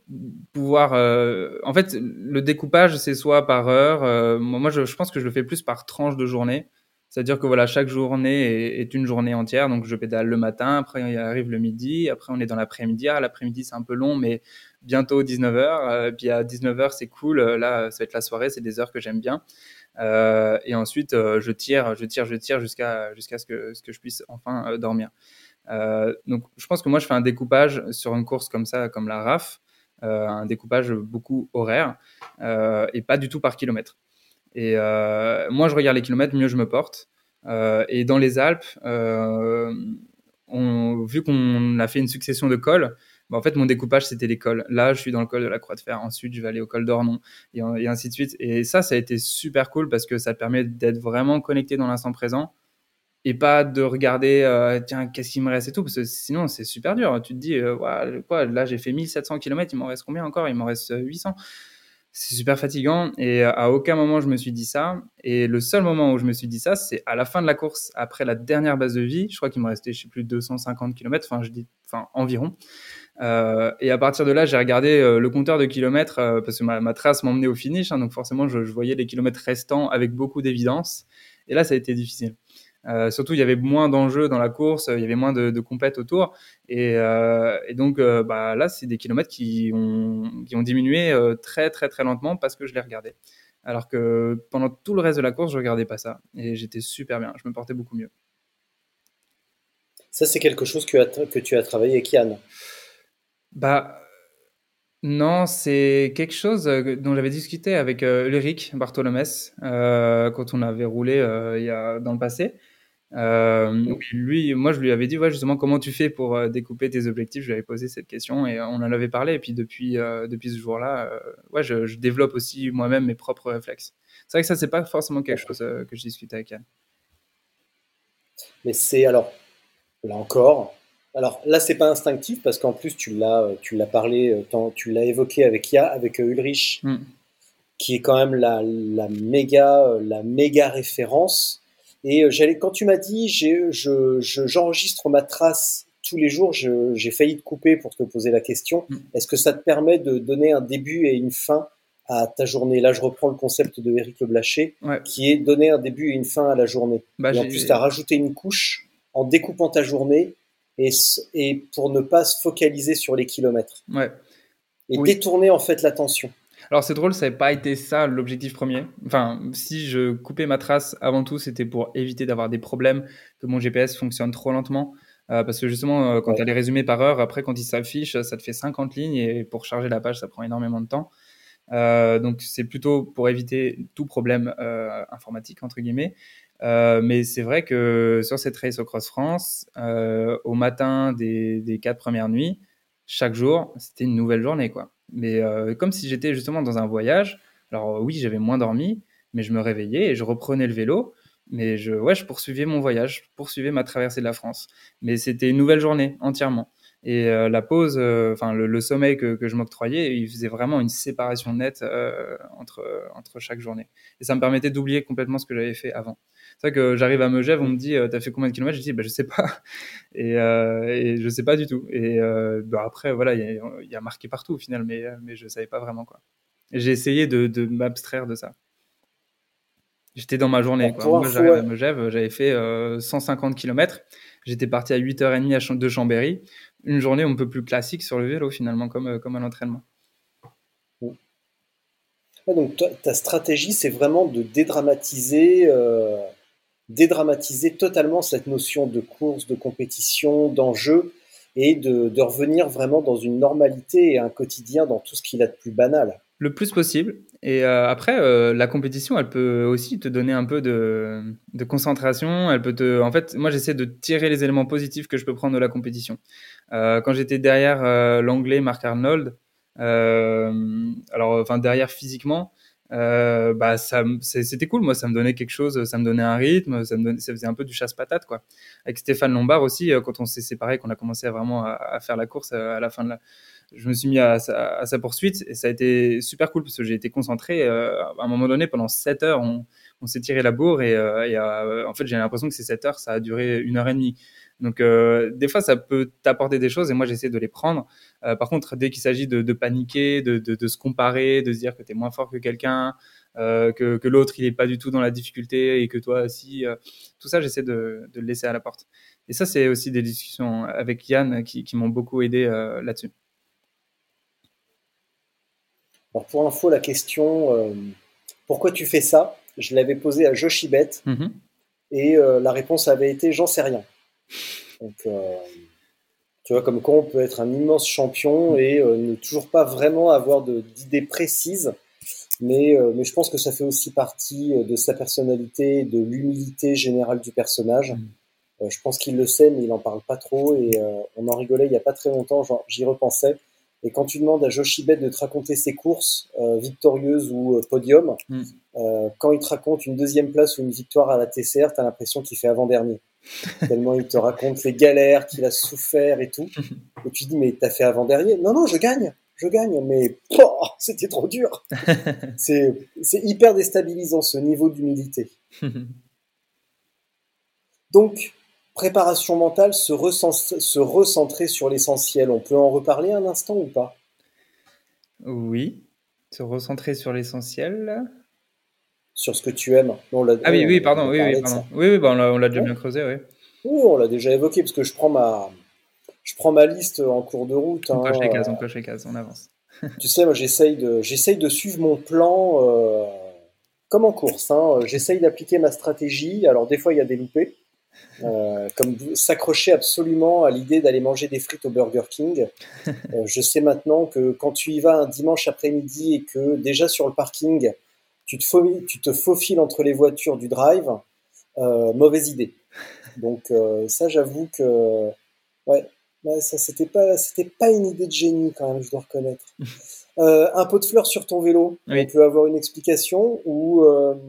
en fait, le découpage, c'est soit par heure. Moi, je pense que je le fais plus par tranche de journée. C'est-à-dire que voilà, chaque journée est une journée entière. Donc, je pédale le matin, après il arrive le midi, après on est dans l'après-midi. Ah, l'après-midi, c'est un peu long, mais bientôt 19h. Puis à 19h, c'est cool. Là, ça va être la soirée, c'est des heures que j'aime bien. Et ensuite, je tire jusqu'à ce que je puisse enfin dormir. Donc, je pense que moi, je fais un découpage sur une course comme ça, comme la RAF, un découpage beaucoup horaire et pas du tout par kilomètre. Et moi, je regarde les kilomètres, mieux je me porte. Et dans les Alpes, vu qu'on a fait une succession de cols, bah, en fait, mon découpage, c'était les cols. Là, je suis dans le col de la Croix de Fer. Ensuite, je vais aller au col d'Ornon et ainsi de suite. Et ça a été super cool parce que ça te permet d'être vraiment connecté dans l'instant présent et pas de regarder tiens qu'est-ce qu'il me reste et tout parce que sinon c'est super dur. Tu te dis ouais, quoi, là j'ai fait 1700 km, il m'en reste combien encore? Il m'en reste 800. C'est super fatigant et à aucun moment je me suis dit ça. Et le seul moment où je me suis dit ça, c'est à la fin de la course, après la dernière base de vie. Je crois qu'il me restait, je sais plus, 250 km, enfin environ. Et à partir de là, j'ai regardé le compteur de kilomètres parce que ma trace m'emmenait au finish, hein, donc forcément je voyais les kilomètres restants avec beaucoup d'évidence. Et là, ça a été difficile. Surtout, il y avait moins d'enjeux dans la course, il y avait moins de compètes autour. Et donc, bah, là, c'est des kilomètres qui ont diminué très, très, très lentement parce que je les regardais. Alors que pendant tout le reste de la course, je ne regardais pas ça. Et j'étais super bien, je me portais beaucoup mieux. Ça, c'est quelque chose que tu as travaillé avec Yann. Bah, non, c'est quelque chose dont j'avais discuté avec Ulrich Bartholomès quand on avait roulé dans le passé. Moi, je lui avais dit, ouais, justement, comment tu fais pour découper tes objectifs? Je lui avais posé cette question et on en avait parlé. Et puis, depuis ce jour-là, ouais, je développe aussi moi-même mes propres réflexes. C'est vrai que ça, c'est pas forcément quelque chose que je discute avec elle. Mais c'est alors, là encore, alors là, c'est pas instinctif parce qu'en plus, tu l'as parlé, tu l'as évoqué avec Ulrich. Mm. qui est quand même la méga référence. Et quand tu m'as dit, j'enregistre ma trace tous les jours, j'ai failli te couper pour te poser la question. Est-ce que ça te permet de donner un début et une fin à ta journée? Là, je reprends le concept de Éric Le Blaché, qui est donner un début et une fin à la journée. Et en plus, tu as rajouté une couche en découpant ta journée et pour ne pas se focaliser sur les kilomètres. Et détourner en fait l'attention. Alors c'est drôle, ça n'avait pas été ça l'objectif premier. Enfin, si je coupais ma trace, avant tout, c'était pour éviter d'avoir des problèmes, que mon GPS fonctionne trop lentement. Parce que justement, quand tu as les résumés par heure, après quand il s'affiche, ça te fait 50 lignes et pour charger la page, ça prend énormément de temps. Donc c'est plutôt pour éviter tout problème informatique, entre guillemets. Mais c'est vrai que sur cette race au Cross France, au matin des 4 premières nuits, chaque jour, c'était une nouvelle journée, quoi. Mais comme si j'étais justement dans un voyage. Alors oui, j'avais moins dormi, mais je me réveillais et je reprenais le vélo. Mais je poursuivais mon voyage, je poursuivais ma traversée de la France. Mais c'était une nouvelle journée entièrement. Et la pause, le sommeil que je m'octroyais, il faisait vraiment une séparation nette entre chaque journée. Et ça me permettait d'oublier complètement ce que j'avais fait avant. C'est vrai que j'arrive à Megève, on me dit t'as fait combien de kilomètres? Je dis je sais pas. Et je sais pas du tout. Et après voilà, il y a marqué partout au final, mais je savais pas vraiment quoi. Et j'ai essayé de m'abstraire de ça. J'étais dans ma journée, quoi. Moi, j'arrive à Megève, j'avais fait 150 km. J'étais parti à 8h30 de Chambéry. Une journée un peu plus classique sur le vélo, finalement, comme à l'entraînement. Donc, ta stratégie, c'est vraiment de dédramatiser totalement cette notion de course, de compétition, d'enjeu, et de revenir vraiment dans une normalité et un quotidien dans tout ce qu'il a de plus banal. Le plus possible. Et après, la compétition, elle peut aussi te donner un peu de concentration. Elle peut en fait, moi, j'essaie de tirer les éléments positifs que je peux prendre de la compétition. Quand j'étais derrière l'Anglais Mark Arnold, derrière physiquement, c'était cool. Moi, ça me donnait quelque chose, ça me donnait un rythme, ça faisait un peu du chasse-patate, quoi. Avec Stéphane Lombard aussi, quand on s'est séparés, qu'on a commencé à faire la course à la fin je me suis mis à sa poursuite et ça a été super cool parce que j'ai été concentré. À un moment donné, pendant 7 heures, on s'est tiré la bourre et en fait, j'ai l'impression que ces 7 heures, ça a duré 1h30. Donc, des fois, ça peut t'apporter des choses et moi, j'essaie de les prendre. Par contre, dès qu'il s'agit de paniquer, de se comparer, de se dire que tu es moins fort que quelqu'un, que l'autre, il n'est pas du tout dans la difficulté et que toi, si, tout ça, j'essaie de le laisser à la porte. Et ça, c'est aussi des discussions avec Yann qui m'ont beaucoup aidé là-dessus. Alors pour info, la question pourquoi tu fais ça, je l'avais posée à Joshibet et la réponse avait été j'en sais rien. Donc tu vois, comme quoi on peut être un immense champion et ne toujours pas vraiment avoir d'idées précises, mais je pense que ça fait aussi partie de sa personnalité, de l'humilité générale du personnage. Je pense qu'il le sait, mais il n'en parle pas trop et on en rigolait il n'y a pas très longtemps, j'y repensais. Et quand tu demandes à Joshibet de te raconter ses courses victorieuses ou podium, quand il te raconte une deuxième place ou une victoire à la TCR, tu as l'impression qu'il fait avant-dernier. Tellement il te raconte les galères qu'il a souffert et tout. Et tu te dis, mais t'as fait avant-dernier? Non, je gagne, mais c'était trop dur. C'est hyper déstabilisant ce niveau d'humilité. Donc, préparation mentale, se recentrer sur l'essentiel. On peut en reparler un instant ou pas? Oui, se recentrer sur l'essentiel. Sur ce que tu aimes. Oui, pardon. Oui, on l'a déjà bien creusé, oui. Oui, on l'a déjà évoqué parce que je prends ma liste en cours de route. On coche les cases, on avance. Tu sais, moi j'essaye de suivre mon plan comme en course. J'essaye d'appliquer ma stratégie. Alors des fois il y a des loupés. Comme s'accrocher absolument à l'idée d'aller manger des frites au Burger King. Je sais maintenant que quand tu y vas un dimanche après-midi et que déjà sur le parking, tu te faufiles entre les voitures du drive, mauvaise idée. Donc ça, j'avoue que ça c'était pas une idée de génie quand même, je dois reconnaître. Un pot de fleurs sur ton vélo, oui. On peut avoir une explication ou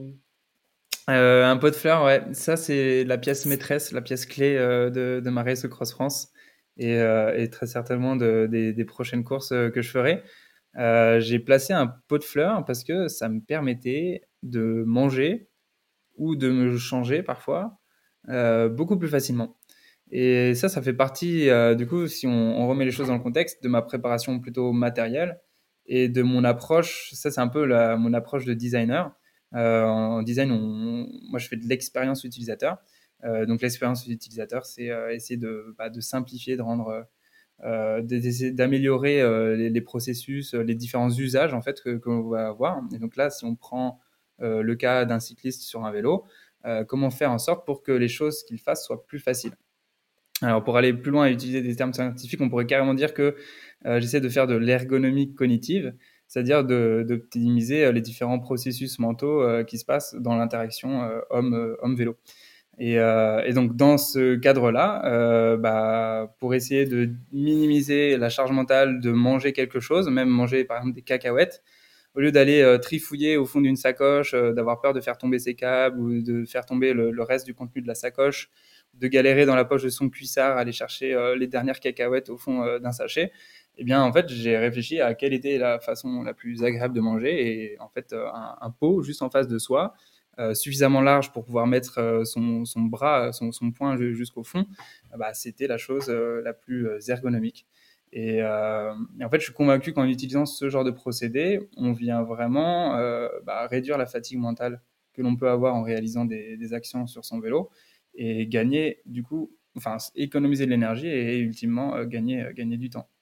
un pot de fleurs, ouais. Ça, c'est la pièce maîtresse, la pièce clé de ma race au Cross France et très certainement des prochaines courses que je ferai. j'ai placé un pot de fleurs parce que ça me permettait de manger ou de me changer parfois beaucoup plus facilement. Et ça fait partie, du coup, si on remet les choses dans le contexte, de ma préparation plutôt matérielle et de mon approche. Ça, c'est un peu mon approche de designer. En design, moi, je fais de l'expérience utilisateur. Donc, l'expérience utilisateur, c'est essayer de simplifier, de rendre, d'essayer d'améliorer les processus, les différents usages en fait qu'on va avoir. Et donc là, si on prend le cas d'un cycliste sur un vélo, comment faire en sorte pour que les choses qu'il fasse soient plus faciles. Alors, pour aller plus loin et utiliser des termes scientifiques, on pourrait carrément dire que j'essaie de faire de l'ergonomie cognitive, c'est-à-dire d'optimiser les différents processus mentaux qui se passent dans l'interaction homme-vélo. Et donc, dans ce cadre-là, pour essayer de minimiser la charge mentale de manger quelque chose, même manger par exemple des cacahuètes, au lieu d'aller trifouiller au fond d'une sacoche, d'avoir peur de faire tomber ses câbles ou de faire tomber le reste du contenu de la sacoche, de galérer dans la poche de son cuissard, aller chercher les dernières cacahuètes au fond d'un sachet, eh bien, en fait, j'ai réfléchi à quelle était la façon la plus agréable de manger. Et en fait, un pot juste en face de soi, suffisamment large pour pouvoir mettre son bras, son poing jusqu'au fond, c'était la chose la plus ergonomique. Et en fait, je suis convaincu qu'en utilisant ce genre de procédé, on vient vraiment réduire la fatigue mentale que l'on peut avoir en réalisant des actions sur son vélo et gagner, du coup, enfin, économiser de l'énergie et ultimement gagner du temps.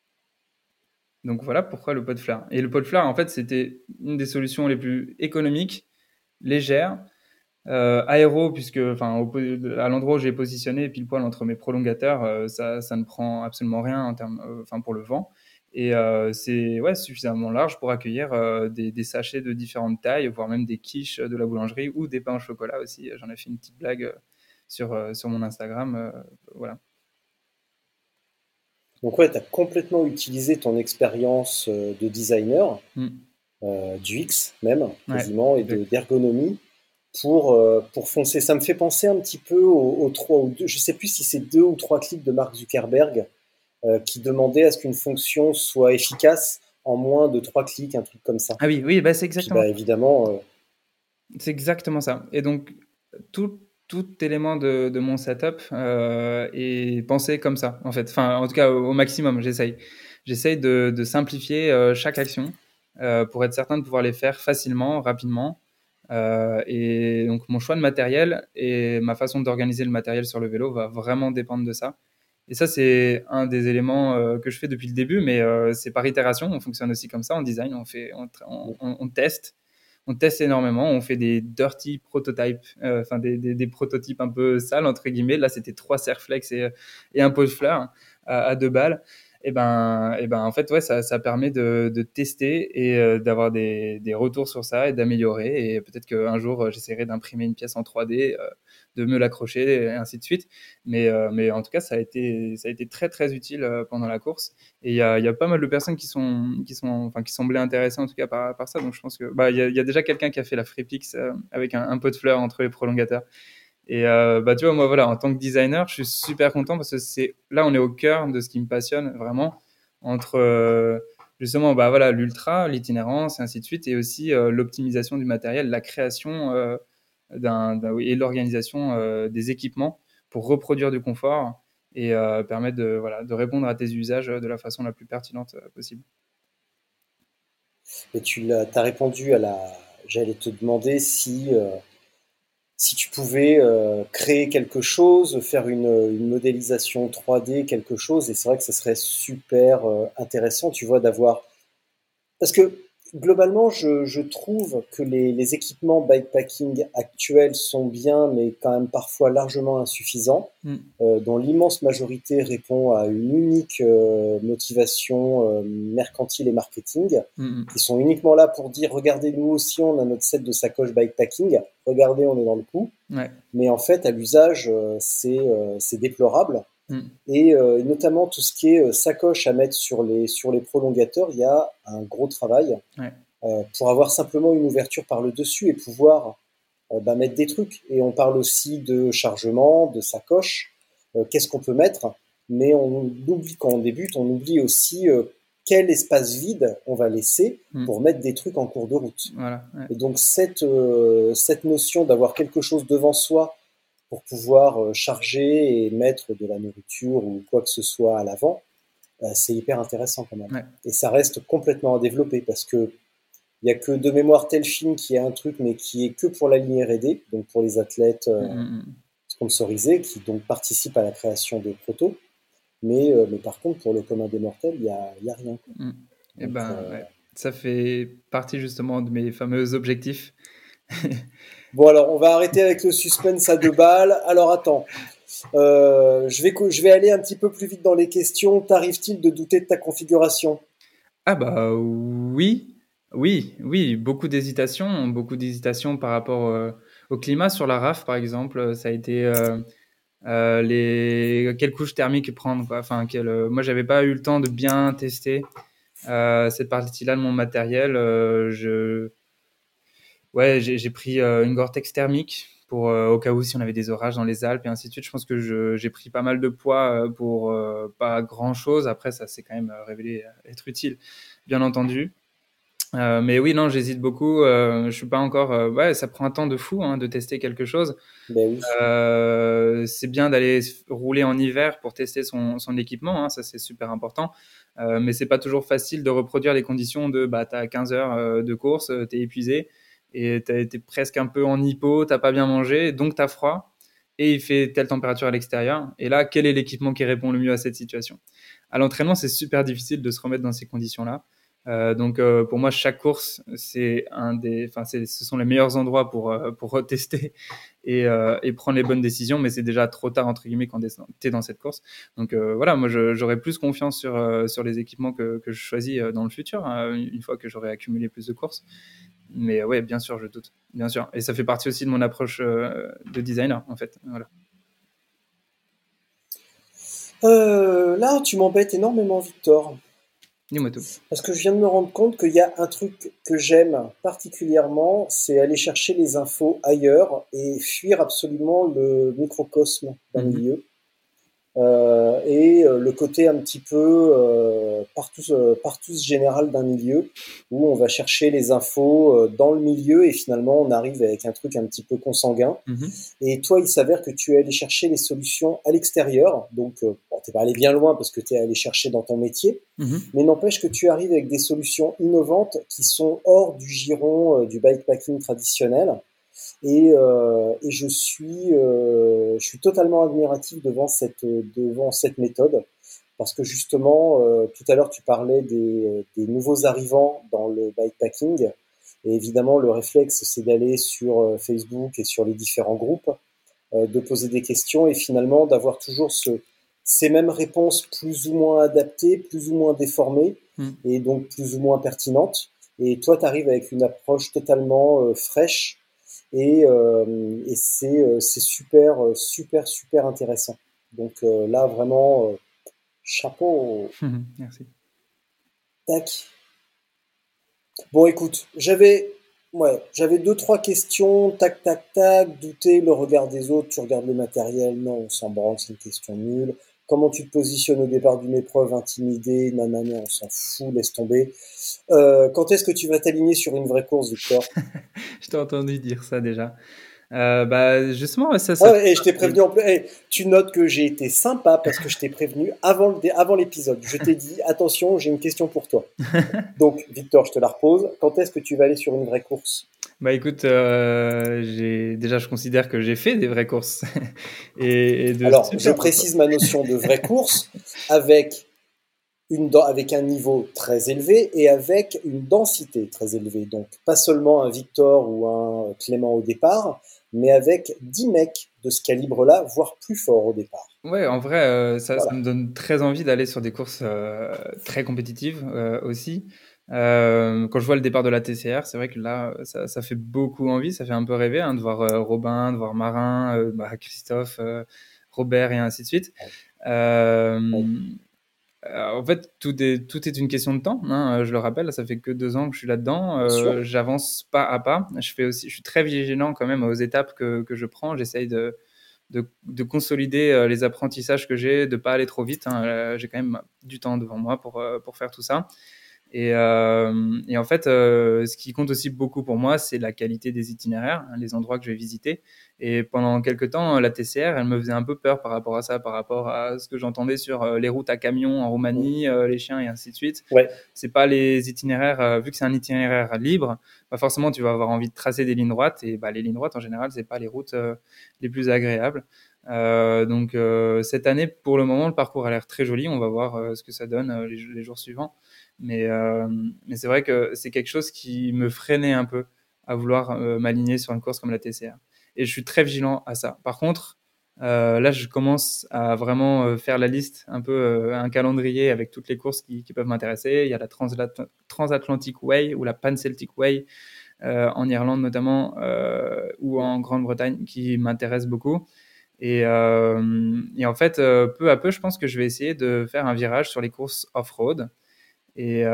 Donc voilà pourquoi le pot de fleurs. Et le pot de fleurs, en fait, c'était une des solutions les plus économiques, légères, aéro, puisque à l'endroit où j'ai positionné, pile poil entre mes prolongateurs, ça ne prend absolument rien en termes, pour le vent. Et c'est suffisamment large pour accueillir des sachets de différentes tailles, voire même des quiches de la boulangerie ou des pains au chocolat aussi. J'en ai fait une petite blague sur mon Instagram. Voilà. Donc ouais, tu as complètement utilisé ton expérience de designer, d'UX même, quasiment, et d'ergonomie pour foncer. Ça me fait penser un petit peu aux 3 ou 2, je sais plus si c'est 2 ou 3 clics de Mark Zuckerberg qui demandait à ce qu'une fonction soit efficace en moins de 3 clics, un truc comme ça. Ah oui, c'est exactement. Puis, évidemment. C'est exactement ça. Et donc, tout élément de mon setup est pensé comme ça, en fait. Enfin, en tout cas, au maximum, j'essaye. J'essaye de simplifier chaque action pour être certain de pouvoir les faire facilement, rapidement. Et donc, mon choix de matériel et ma façon d'organiser le matériel sur le vélo va vraiment dépendre de ça. Et ça, c'est un des éléments que je fais depuis le début, mais c'est par itération. On fonctionne aussi comme ça en design. On teste. On teste énormément, on fait des dirty prototypes, des prototypes un peu sales, entre guillemets. Là, c'était 3 Serflex et un pot de fleurs à 2 balles. Et en fait, ça permet de tester et d'avoir des retours sur ça et d'améliorer. Et peut-être qu'un jour, j'essaierai d'imprimer une pièce en 3D, de me l'accrocher et ainsi de suite. Mais en tout cas, ça a été très, très utile pendant la course. Et il y a pas mal de personnes qui semblaient intéressées en tout cas par ça. Donc je pense que il y a déjà quelqu'un qui a fait la FreePix avec un pot de fleurs entre les prolongateurs. Et tu vois, moi voilà, en tant que designer, je suis super content parce que là on est au cœur de ce qui me passionne vraiment, entre justement l'ultra, l'itinérance et ainsi de suite, et aussi l'optimisation du matériel, la création et l'organisation des équipements pour reproduire du confort et permettre de répondre à tes usages de la façon la plus pertinente possible. Et tu as répondu j'allais te demander si tu pouvais créer quelque chose, faire une modélisation 3D, quelque chose, et c'est vrai que ce serait super intéressant, tu vois, d'avoir... Parce que globalement, je trouve que les équipements bikepacking actuels sont bien, mais quand même parfois largement insuffisants, dont l'immense majorité répond à une unique motivation mercantile et marketing, qui sont uniquement là pour dire « Regardez, nous aussi, on a notre set de sacoches bikepacking, regardez, on est dans le coup ». Mais en fait, à l'usage, c'est déplorable. Et notamment tout ce qui est sacoche à mettre sur les prolongateurs, il y a un gros travail pour avoir simplement une ouverture par le dessus et pouvoir mettre des trucs. Et on parle aussi de chargement, de sacoche, qu'est-ce qu'on peut mettre, mais on oublie quand on débute, on oublie aussi quel espace vide on va laisser Mm. pour mettre des trucs en cours de route. Voilà. Ouais. Et donc cette notion d'avoir quelque chose devant soi pour pouvoir charger et mettre de la nourriture ou quoi que ce soit à l'avant, c'est hyper intéressant quand même. Ouais. Et ça reste complètement à développer parce que il y a que de mémoire Telfin qui est un truc, mais qui est que pour la ligne R&D, donc pour les athlètes sponsorisés, qui donc participent à la création des protos. Mais par contre, pour le commun des mortels, il y a rien. Mm. Et Donc, ouais. Ça fait partie justement de mes fameux objectifs. Bon, alors, on va arrêter avec le suspense à 2 balles. Alors, attends. Je vais aller un petit peu plus vite dans les questions. T'arrive-t-il de douter de ta configuration? Ah bah oui, beaucoup d'hésitations par rapport au climat sur la RAF par exemple. Ça a été quelle couche thermique prendre, quoi. Enfin, moi j'avais pas eu le temps de bien tester cette partie-là de mon matériel. J'ai pris une Gore-Tex thermique pour au cas où si on avait des orages dans les Alpes et ainsi de suite. Je pense que j'ai pris pas mal de poids pour pas grand-chose. Après, ça s'est quand même révélé être utile, bien entendu. Mais oui, non, j'hésite beaucoup. Je suis pas encore. Ça prend un temps de fou de tester quelque chose. Ben oui. C'est bien d'aller rouler en hiver pour tester son équipement, ça c'est super important. Mais c'est pas toujours facile de reproduire les conditions de t'as 15 heures de course, t'es épuisé et t'es presque un peu en hypo, t'as pas bien mangé, donc t'as froid et il fait telle température à l'extérieur. Et là, quel est l'équipement qui répond le mieux à cette situation? À l'entraînement, c'est super difficile de se remettre dans ces conditions-là. Donc pour moi, chaque course, ce sont les meilleurs endroits pour tester et prendre les bonnes décisions, mais c'est déjà trop tard entre guillemets quand tu es dans cette course. Donc voilà, moi j'aurai plus confiance sur les équipements que je choisis dans le futur, une fois que j'aurai accumulé plus de courses. Mais ouais, bien sûr, je doute, bien sûr. Et ça fait partie aussi de mon approche de designer, en fait. Voilà. Là, tu m'embêtes énormément, Victor. Dis-moi tout. Parce que je viens de me rendre compte qu'il y a un truc que j'aime particulièrement, c'est aller chercher les infos ailleurs et fuir absolument le microcosme d'un milieu. Le côté un petit peu partout général d'un milieu où on va chercher les infos dans le milieu et finalement on arrive avec un truc un petit peu consanguin. Et toi, il s'avère que tu es allé chercher les solutions à l'extérieur, donc t'es pas allé bien loin parce que tu es allé chercher dans ton métier, mais n'empêche que tu arrives avec des solutions innovantes qui sont hors du giron du bikepacking traditionnel. Et je suis totalement admiratif devant cette méthode parce que justement, tout à l'heure tu parlais des nouveaux arrivants dans le bikepacking et évidemment le réflexe c'est d'aller sur Facebook et sur les différents groupes, de poser des questions et finalement d'avoir toujours ces mêmes réponses plus ou moins adaptées, plus ou moins déformées et donc plus ou moins pertinentes. Et toi tu arrives avec une approche totalement fraîche. Et c'est super intéressant. Donc là vraiment chapeau. Merci. Tac. Bon écoute, j'avais 2-3 questions, tac, douter, le regard des autres, tu regardes le matériel, non, on s'en branle, c'est une question nulle. Comment tu te positionnes au départ d'une épreuve, intimidé, nanana, on s'en fout, laisse tomber. Quand est-ce que tu vas t'aligner sur une vraie course, Victor? Je t'ai entendu dire ça déjà. Justement, ça. Et je t'ai prévenu en plus. Tu notes que j'ai été sympa parce que je t'ai prévenu avant l'épisode. Je t'ai dit attention, j'ai une question pour toi. Donc, Victor, je te la repose. Quand est-ce que tu vas aller sur une vraie course? Bah écoute, je considère que j'ai fait des vraies courses. Alors, je précise ma notion de vraie course avec un niveau très élevé et avec une densité très élevée. Donc, pas seulement un Victor ou un Clément au départ, mais avec 10 mecs de ce calibre-là, voire plus fort au départ. Ouais, en vrai, ça me donne très envie d'aller sur des courses très compétitives aussi. Quand je vois le départ de la TCR, c'est vrai que là, ça fait beaucoup envie, ça fait un peu rêver de voir Robin, de voir Marin, Christophe, Robert et ainsi de suite. En fait, tout est une question de temps. Je le rappelle, ça fait que 2 ans que je suis là-dedans. J'avance pas à pas. Je suis très vigilant quand même aux étapes que je prends. J'essaye de de consolider les apprentissages que j'ai, de pas aller trop vite. Hein. J'ai quand même du temps devant moi pour faire tout ça. Et en fait, ce qui compte aussi beaucoup pour moi, c'est la qualité des itinéraires, hein, les endroits que je vais visiter. Et pendant quelques temps, la TCR, elle me faisait un peu peur par rapport à ça, par rapport à ce que j'entendais sur les routes à camion en Roumanie, les chiens et ainsi de suite. Ouais. C'est pas les itinéraires, vu que c'est un itinéraire libre, bah forcément tu vas avoir envie de tracer des lignes droites. Et bah, les lignes droites, en général, c'est pas les routes les plus agréables. Donc cette année, pour le moment, le parcours a l'air très joli. On va voir ce que ça donne les jours suivants. Mais c'est vrai que c'est quelque chose qui me freinait un peu à vouloir m'aligner sur une course comme la TCR. Et je suis très vigilant à ça. Par contre, là, je commence à vraiment faire la liste, un peu un calendrier avec toutes les courses qui peuvent m'intéresser. Il y a la Transatlantic Way ou la Pan-Celtic Way en Irlande notamment ou en Grande-Bretagne qui m'intéressent beaucoup. Et en fait, peu à peu, je pense que je vais essayer de faire un virage sur les courses off-road. Et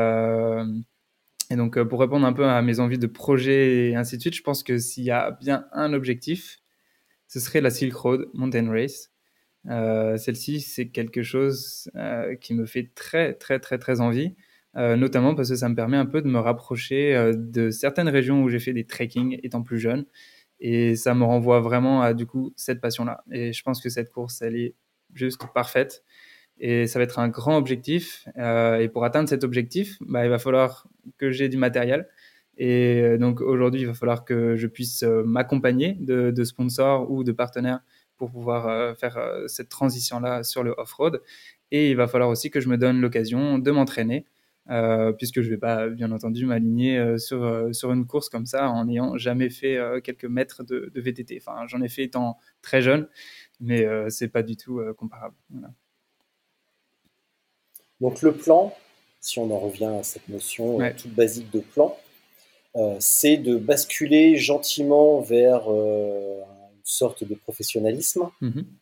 donc, pour répondre un peu à mes envies de projet et ainsi de suite, je pense que s'il y a bien un objectif, ce serait la Silk Road Mountain Race. Celle-ci, c'est quelque chose qui me fait très, très, très, très envie, notamment parce que ça me permet un peu de me rapprocher de certaines régions où j'ai fait des trekking étant plus jeune. Et ça me renvoie vraiment à, du coup, cette passion-là. Et je pense que cette course, elle est juste parfaite. Et ça va être un grand objectif. Et pour atteindre cet objectif, bah, il va falloir que j'ai du matériel. Et donc aujourd'hui, il va falloir que je puisse m'accompagner de sponsors ou de partenaires pour pouvoir faire cette transition-là sur le off-road. Et il va falloir aussi que je me donne l'occasion de m'entraîner, puisque je ne vais pas, bien entendu, m'aligner sur une course comme ça en n'ayant jamais fait quelques mètres de VTT. Enfin, j'en ai fait étant très jeune, mais ce n'est pas du tout comparable. Voilà. Donc le plan, si on en revient à cette notion toute basique de plan, c'est de basculer gentiment vers une sorte de professionnalisme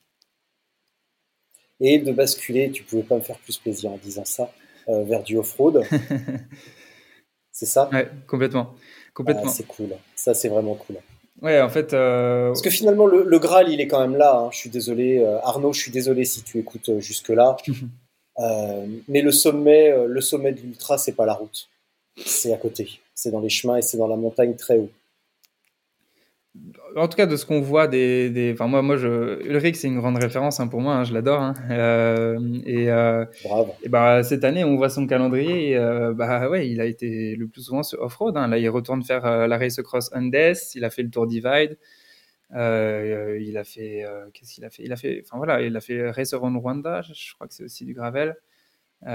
et de basculer, tu pouvais pas me faire plus plaisir en disant ça, vers du off-road. C'est ça? Ouais, complètement. Ah, c'est cool. Ça, c'est vraiment cool. Ouais, en fait. Parce que finalement, le Graal, il est quand même là. Hein. Je suis désolé, Arnaud, je suis désolé si tu écoutes jusque-là. Mais le sommet de l'ultra, c'est pas la route. C'est à côté. C'est dans les chemins et c'est dans la montagne très haut. En tout cas, de ce qu'on voit enfin, moi, Ulrich, c'est une grande référence hein, pour moi. Hein, je l'adore. Hein. Bravo. Et bah, cette année, on voit son calendrier. Et, bah, ouais, il a été le plus souvent sur off-road. Hein. Là, il retourne faire la Race Across Andes. Il a fait le Tour Divide. Il a fait. Qu'est-ce qu'il a fait? Enfin voilà, il a fait Race Around Rwanda. Je crois que c'est aussi du gravel. Il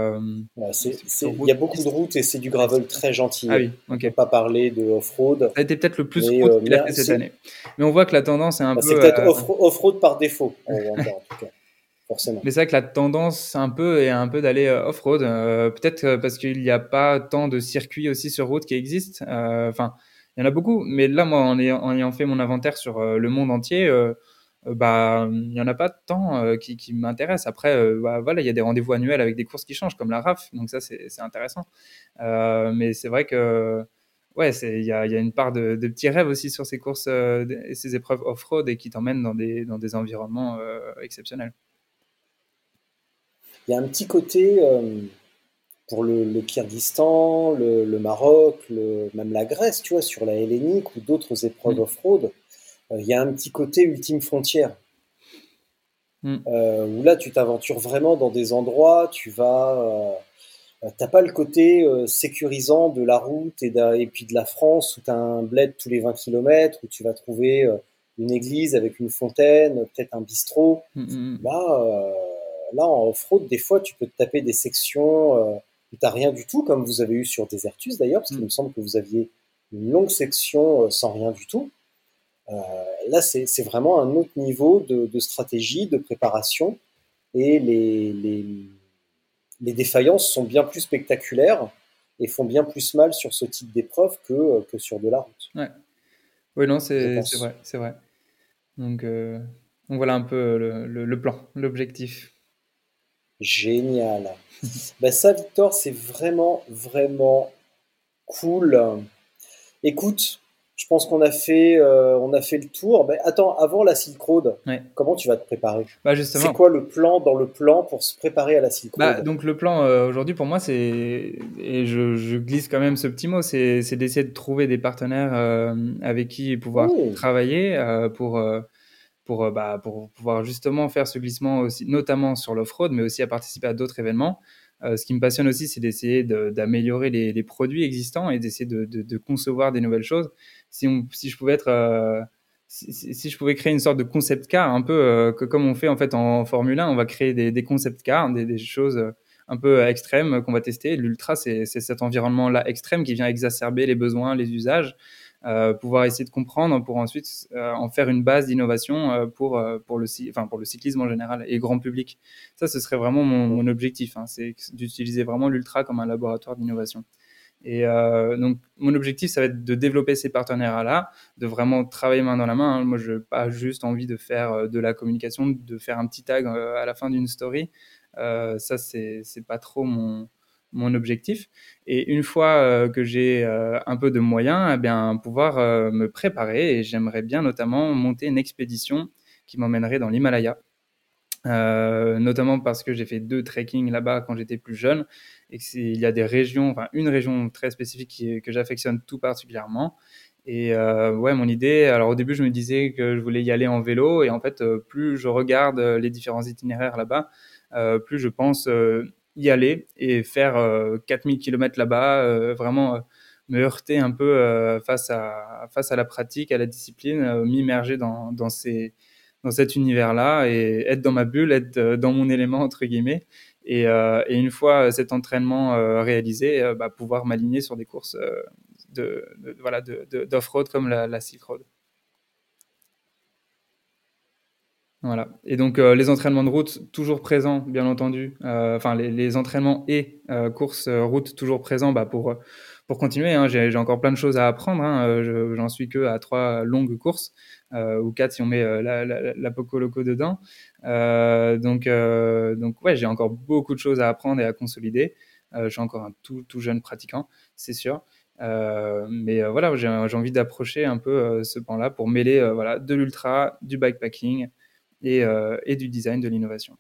y a beaucoup de routes et c'est du gravel très gentil. Ah oui, okay. On ne peut pas parler de off-road. Ça a été peut-être le plus route qu'il a fait cette année. Mais on voit que la tendance est un peu... C'est peut-être off-road par défaut, en tout cas, forcément. Mais c'est vrai que la tendance un peu est un peu d'aller off-road. Peut-être parce qu'il n'y a pas tant de circuits aussi sur route qui existent. Enfin, il y en a beaucoup. Mais là, moi, en ayant fait mon inventaire sur le monde entier... bah, il n'y en a pas tant qui m'intéressent. Après, bah, voilà, il y a des rendez-vous annuels avec des courses qui changent, comme la RAF, donc ça, c'est intéressant. Mais c'est vrai que, ouais, il y a une part de petits rêves aussi sur ces courses et ces épreuves off-road et qui t'emmènent dans des environnements exceptionnels. Il y a un petit côté pour le Kyrgyzstan, le Maroc, même la Grèce, tu vois, sur la hellénique ou d'autres épreuves off-road. Il y a un petit côté ultime frontière où là tu t'aventures vraiment dans des endroits, t'as pas le côté sécurisant de la route et puis de la France où t'as un bled tous les 20 km où tu vas trouver une église avec une fontaine, peut-être un bistrot. Là en off-road des fois tu peux te taper des sections où t'as rien du tout, comme vous avez eu sur Desertus d'ailleurs, parce qu'il me semble que vous aviez une longue section sans rien du tout. Là, c'est vraiment un autre niveau de stratégie, de préparation, et les défaillances sont bien plus spectaculaires et font bien plus mal sur ce type d'épreuve que sur de la route. Ouais. Oui, non, c'est vrai. Donc voilà un peu le plan, l'objectif. Génial. Ben ça, Victor, c'est vraiment, vraiment cool. Écoute, Je pense qu'on a fait le tour. Mais attends, avant la Silk Road, Ouais. comment tu vas te préparer? Bah C'est justement. quoi le plan dans le plan pour se préparer à la Silk Bah, Road? donc le plan aujourd'hui pour moi c'est et je glisse quand même ce petit mot, c'est d'essayer de trouver des partenaires avec qui pouvoir Mmh. travailler pour pouvoir justement faire ce glissement aussi, notamment sur l'off-road, mais aussi à participer à d'autres événements. Ce qui me passionne aussi, c'est d'essayer d'améliorer les produits existants et d'essayer de concevoir des nouvelles choses. Si je pouvais être si je pouvais créer une sorte de concept car, un peu comme on fait en fait en Formule 1, on va créer des concept cars, des choses un peu extrêmes qu'on va tester. L'ultra, c'est cet environnement-là extrême qui vient exacerber les besoins, les usages, pouvoir essayer de comprendre pour ensuite en faire une base d'innovation pour le cyclisme en général et grand public. Ça, ce serait vraiment mon objectif, hein, c'est d'utiliser vraiment l'ultra comme un laboratoire d'innovation. Et donc, mon objectif, ça va être de développer ces partenariats-là, de vraiment travailler main dans la main, hein. Moi, je n'ai pas juste envie de faire de la communication, de faire un petit tag à la fin d'une story. Ça, c'est pas trop mon objectif. Et une fois que j'ai un peu de moyens, eh bien, pouvoir me préparer. Et j'aimerais bien notamment monter une expédition qui m'emmènerait dans l'Himalaya. Notamment parce que j'ai fait 2 trekking là-bas quand j'étais plus jeune et il y a des régions, enfin une région très spécifique que j'affectionne tout particulièrement. Et ouais, mon idée, alors au début je me disais que je voulais y aller en vélo et en fait plus je regarde les différents itinéraires là-bas, plus je pense y aller et faire 4000 km là-bas, vraiment me heurter un peu face à la pratique, à la discipline, m'immerger dans cet univers-là et être dans ma bulle, être dans mon élément, entre guillemets. Et une fois cet entraînement réalisé, pouvoir m'aligner sur des courses d'off-road comme la Silk Road. Voilà. Et donc, les entraînements de route, toujours présents, bien entendu. Enfin, les entraînements et courses route, toujours présents pour continuer, hein. J'ai encore plein de choses à apprendre, hein. J'en suis que à 3 longues courses, ou 4 si on met la Poco Loco dedans. Donc, ouais, j'ai encore beaucoup de choses à apprendre et à consolider. Je suis encore un tout jeune pratiquant, c'est sûr. Mais voilà, j'ai envie d'approcher un peu ce pan-là pour mêler voilà, de l'ultra, du bikepacking et du design, de l'innovation.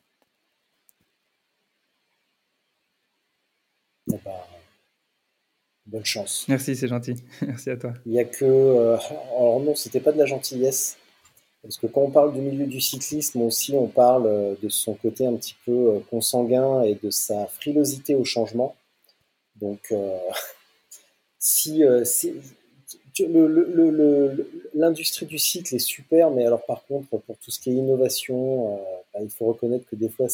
Eh ben, bonne chance. Merci, c'est gentil. Merci à toi. Il y a que. Alors non, c'était pas de la gentillesse. Parce que quand on parle du milieu du cyclisme aussi, on parle de son côté un petit peu consanguin et de sa frilosité au changement. Donc, si l'industrie du cycle est super, mais alors par contre, pour tout ce qui est innovation, il faut reconnaître que des fois,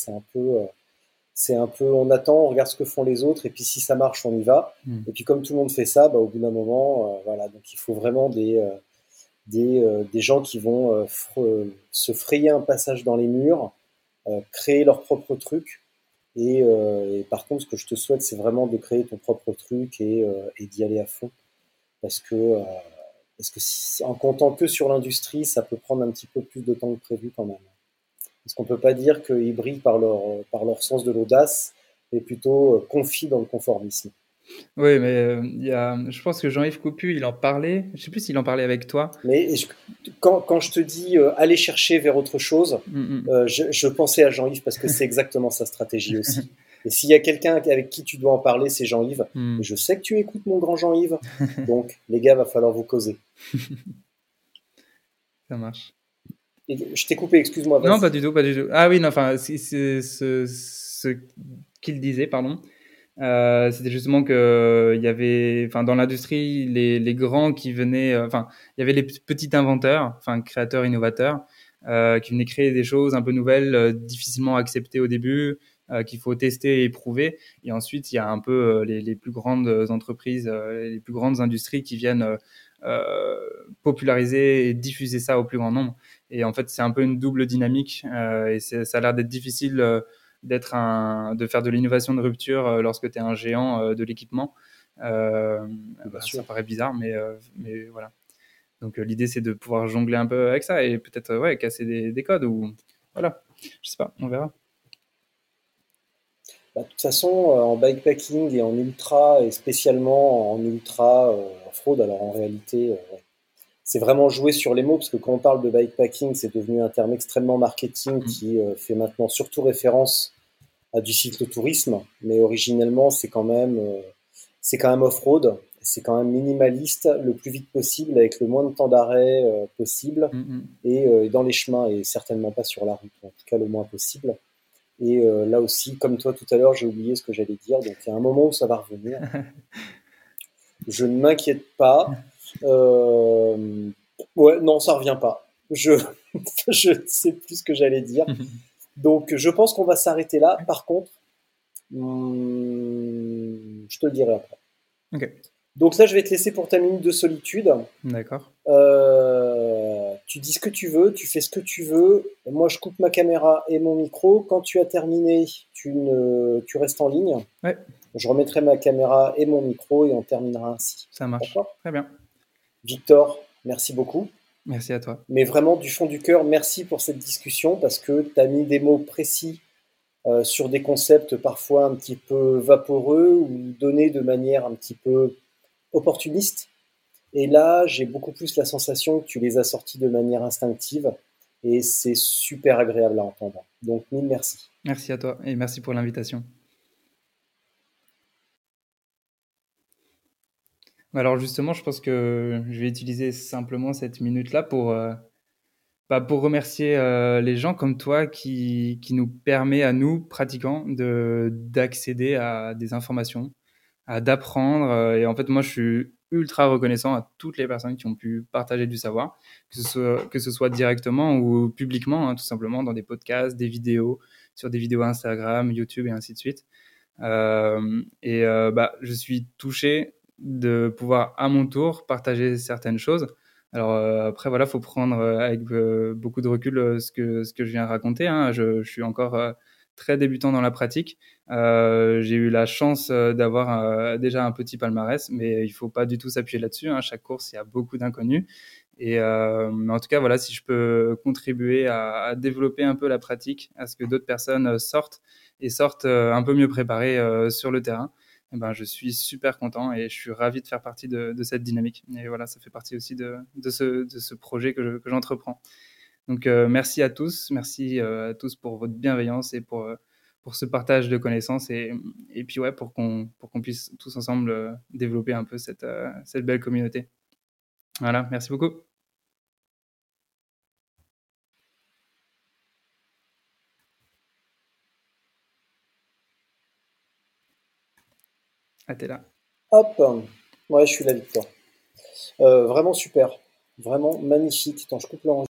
on attend, on regarde ce que font les autres, et puis si ça marche, on y va. Et puis comme tout le monde fait ça, au bout d'un moment, voilà, donc il faut vraiment des gens qui vont se frayer un passage dans les murs, créer leur propre truc. Et par contre, ce que je te souhaite, c'est vraiment de créer ton propre truc et d'y aller à fond. Parce que en comptant que sur l'industrie, ça peut prendre un petit peu plus de temps que prévu quand même. Parce qu'on ne peut pas dire qu'ils brillent par leur sens de l'audace, mais plutôt confient dans le conformisme. Oui, mais je pense que Jean-Yves Coupu, il en parlait. Je ne sais plus s'il en parlait avec toi. Mais quand je te dis aller chercher vers autre chose, je pensais à Jean-Yves parce que c'est exactement sa stratégie aussi. Et s'il y a quelqu'un avec qui tu dois en parler, c'est Jean-Yves. Et je sais que tu écoutes mon grand Jean-Yves. Donc, les gars, va falloir vous causer. Ça marche. Et je t'ai coupé, excuse-moi. Non, Vas-y. pas du tout, pas du tout. Ah oui, non, enfin, c'est ce qu'il disait, pardon. C'était justement que il y avait, enfin, dans l'industrie, les grands qui venaient, enfin, il y avait les petits inventeurs, enfin, créateurs, innovateurs, qui venaient créer des choses un peu nouvelles, difficilement acceptées au début, qu'il faut tester et éprouver. Et ensuite, il y a un peu les plus grandes entreprises, les plus grandes industries qui viennent populariser et diffuser ça au plus grand nombre. Et en fait, c'est un peu une double dynamique, et ça a l'air d'être difficile de faire de l'innovation de rupture lorsque tu es un géant de l'équipement. Ça paraît bizarre, mais voilà. Donc l'idée, c'est de pouvoir jongler un peu avec ça et peut-être casser des codes ou voilà, je sais pas, on verra. De toute façon, en bikepacking et en ultra, et spécialement en ultra off-road, alors en réalité, ouais. c'est vraiment jouer sur les mots, parce que quand on parle de bikepacking, c'est devenu un terme extrêmement marketing qui fait maintenant surtout référence à du cyclotourisme, mais originellement c'est quand même off-road, c'est quand même minimaliste, le plus vite possible, avec le moins de temps d'arrêt possible, et dans les chemins, et certainement pas sur la route, en tout cas le moins possible. Et là aussi, comme toi tout à l'heure, j'ai oublié ce que j'allais dire, donc il y a un moment où ça va revenir. Je ne m'inquiète pas. Ouais, non, ça revient pas. Je ne sais plus ce que j'allais dire. Donc, je pense qu'on va s'arrêter là. Par contre, je te le dirai après. Ok, Donc là, je vais te laisser pour ta minute de solitude. d'accord. Tu dis ce que tu veux, tu fais ce que tu veux. Moi, je coupe ma caméra et mon micro. Quand tu as terminé, tu restes en ligne. Ouais, Je remettrai ma caméra et mon micro et on terminera ainsi. ça marche. D'accord ? Très bien. Victor, merci beaucoup. Merci à toi. Mais vraiment, du fond du cœur, merci pour cette discussion parce que tu as mis des mots précis sur des concepts parfois un petit peu vaporeux ou donnés de manière un petit peu opportuniste. Et là, j'ai beaucoup plus la sensation que tu les as sortis de manière instinctive et c'est super agréable à entendre. Donc, mille merci. Merci à toi et merci pour l'invitation. Alors justement, je pense que je vais utiliser simplement cette minute-là pour remercier les gens comme toi qui nous permet à nous, pratiquants, d'accéder à des informations, d'apprendre. Et en fait, moi, je suis ultra reconnaissant à toutes les personnes qui ont pu partager du savoir, que ce soit directement ou publiquement, hein, tout simplement, dans des podcasts, des vidéos, sur des vidéos Instagram, YouTube et ainsi de suite. Je suis touché de pouvoir à mon tour partager certaines choses. Alors après voilà, faut prendre avec beaucoup de recul ce que je viens raconter, hein. Je suis encore très débutant dans la pratique. J'ai eu la chance d'avoir déjà un petit palmarès, mais il faut pas du tout s'appuyer là-dessus, hein. Chaque course, il y a beaucoup d'inconnus. Mais en tout cas, voilà, si je peux contribuer à développer un peu la pratique, à ce que d'autres personnes sortent un peu mieux préparées sur le terrain, eh ben, je suis super content et je suis ravi de faire partie de cette dynamique. Et voilà, ça fait partie aussi de ce projet que j'entreprends. Donc, merci à tous. Merci à tous pour votre bienveillance et pour ce partage de connaissances et puis ouais, pour qu'on puisse tous ensemble développer un peu cette belle communauté. Voilà, merci beaucoup. Ah, t'es là. Hop, ouais, je suis là, Victor. Vraiment super, vraiment magnifique. Attends, je coupe l'enregistrement.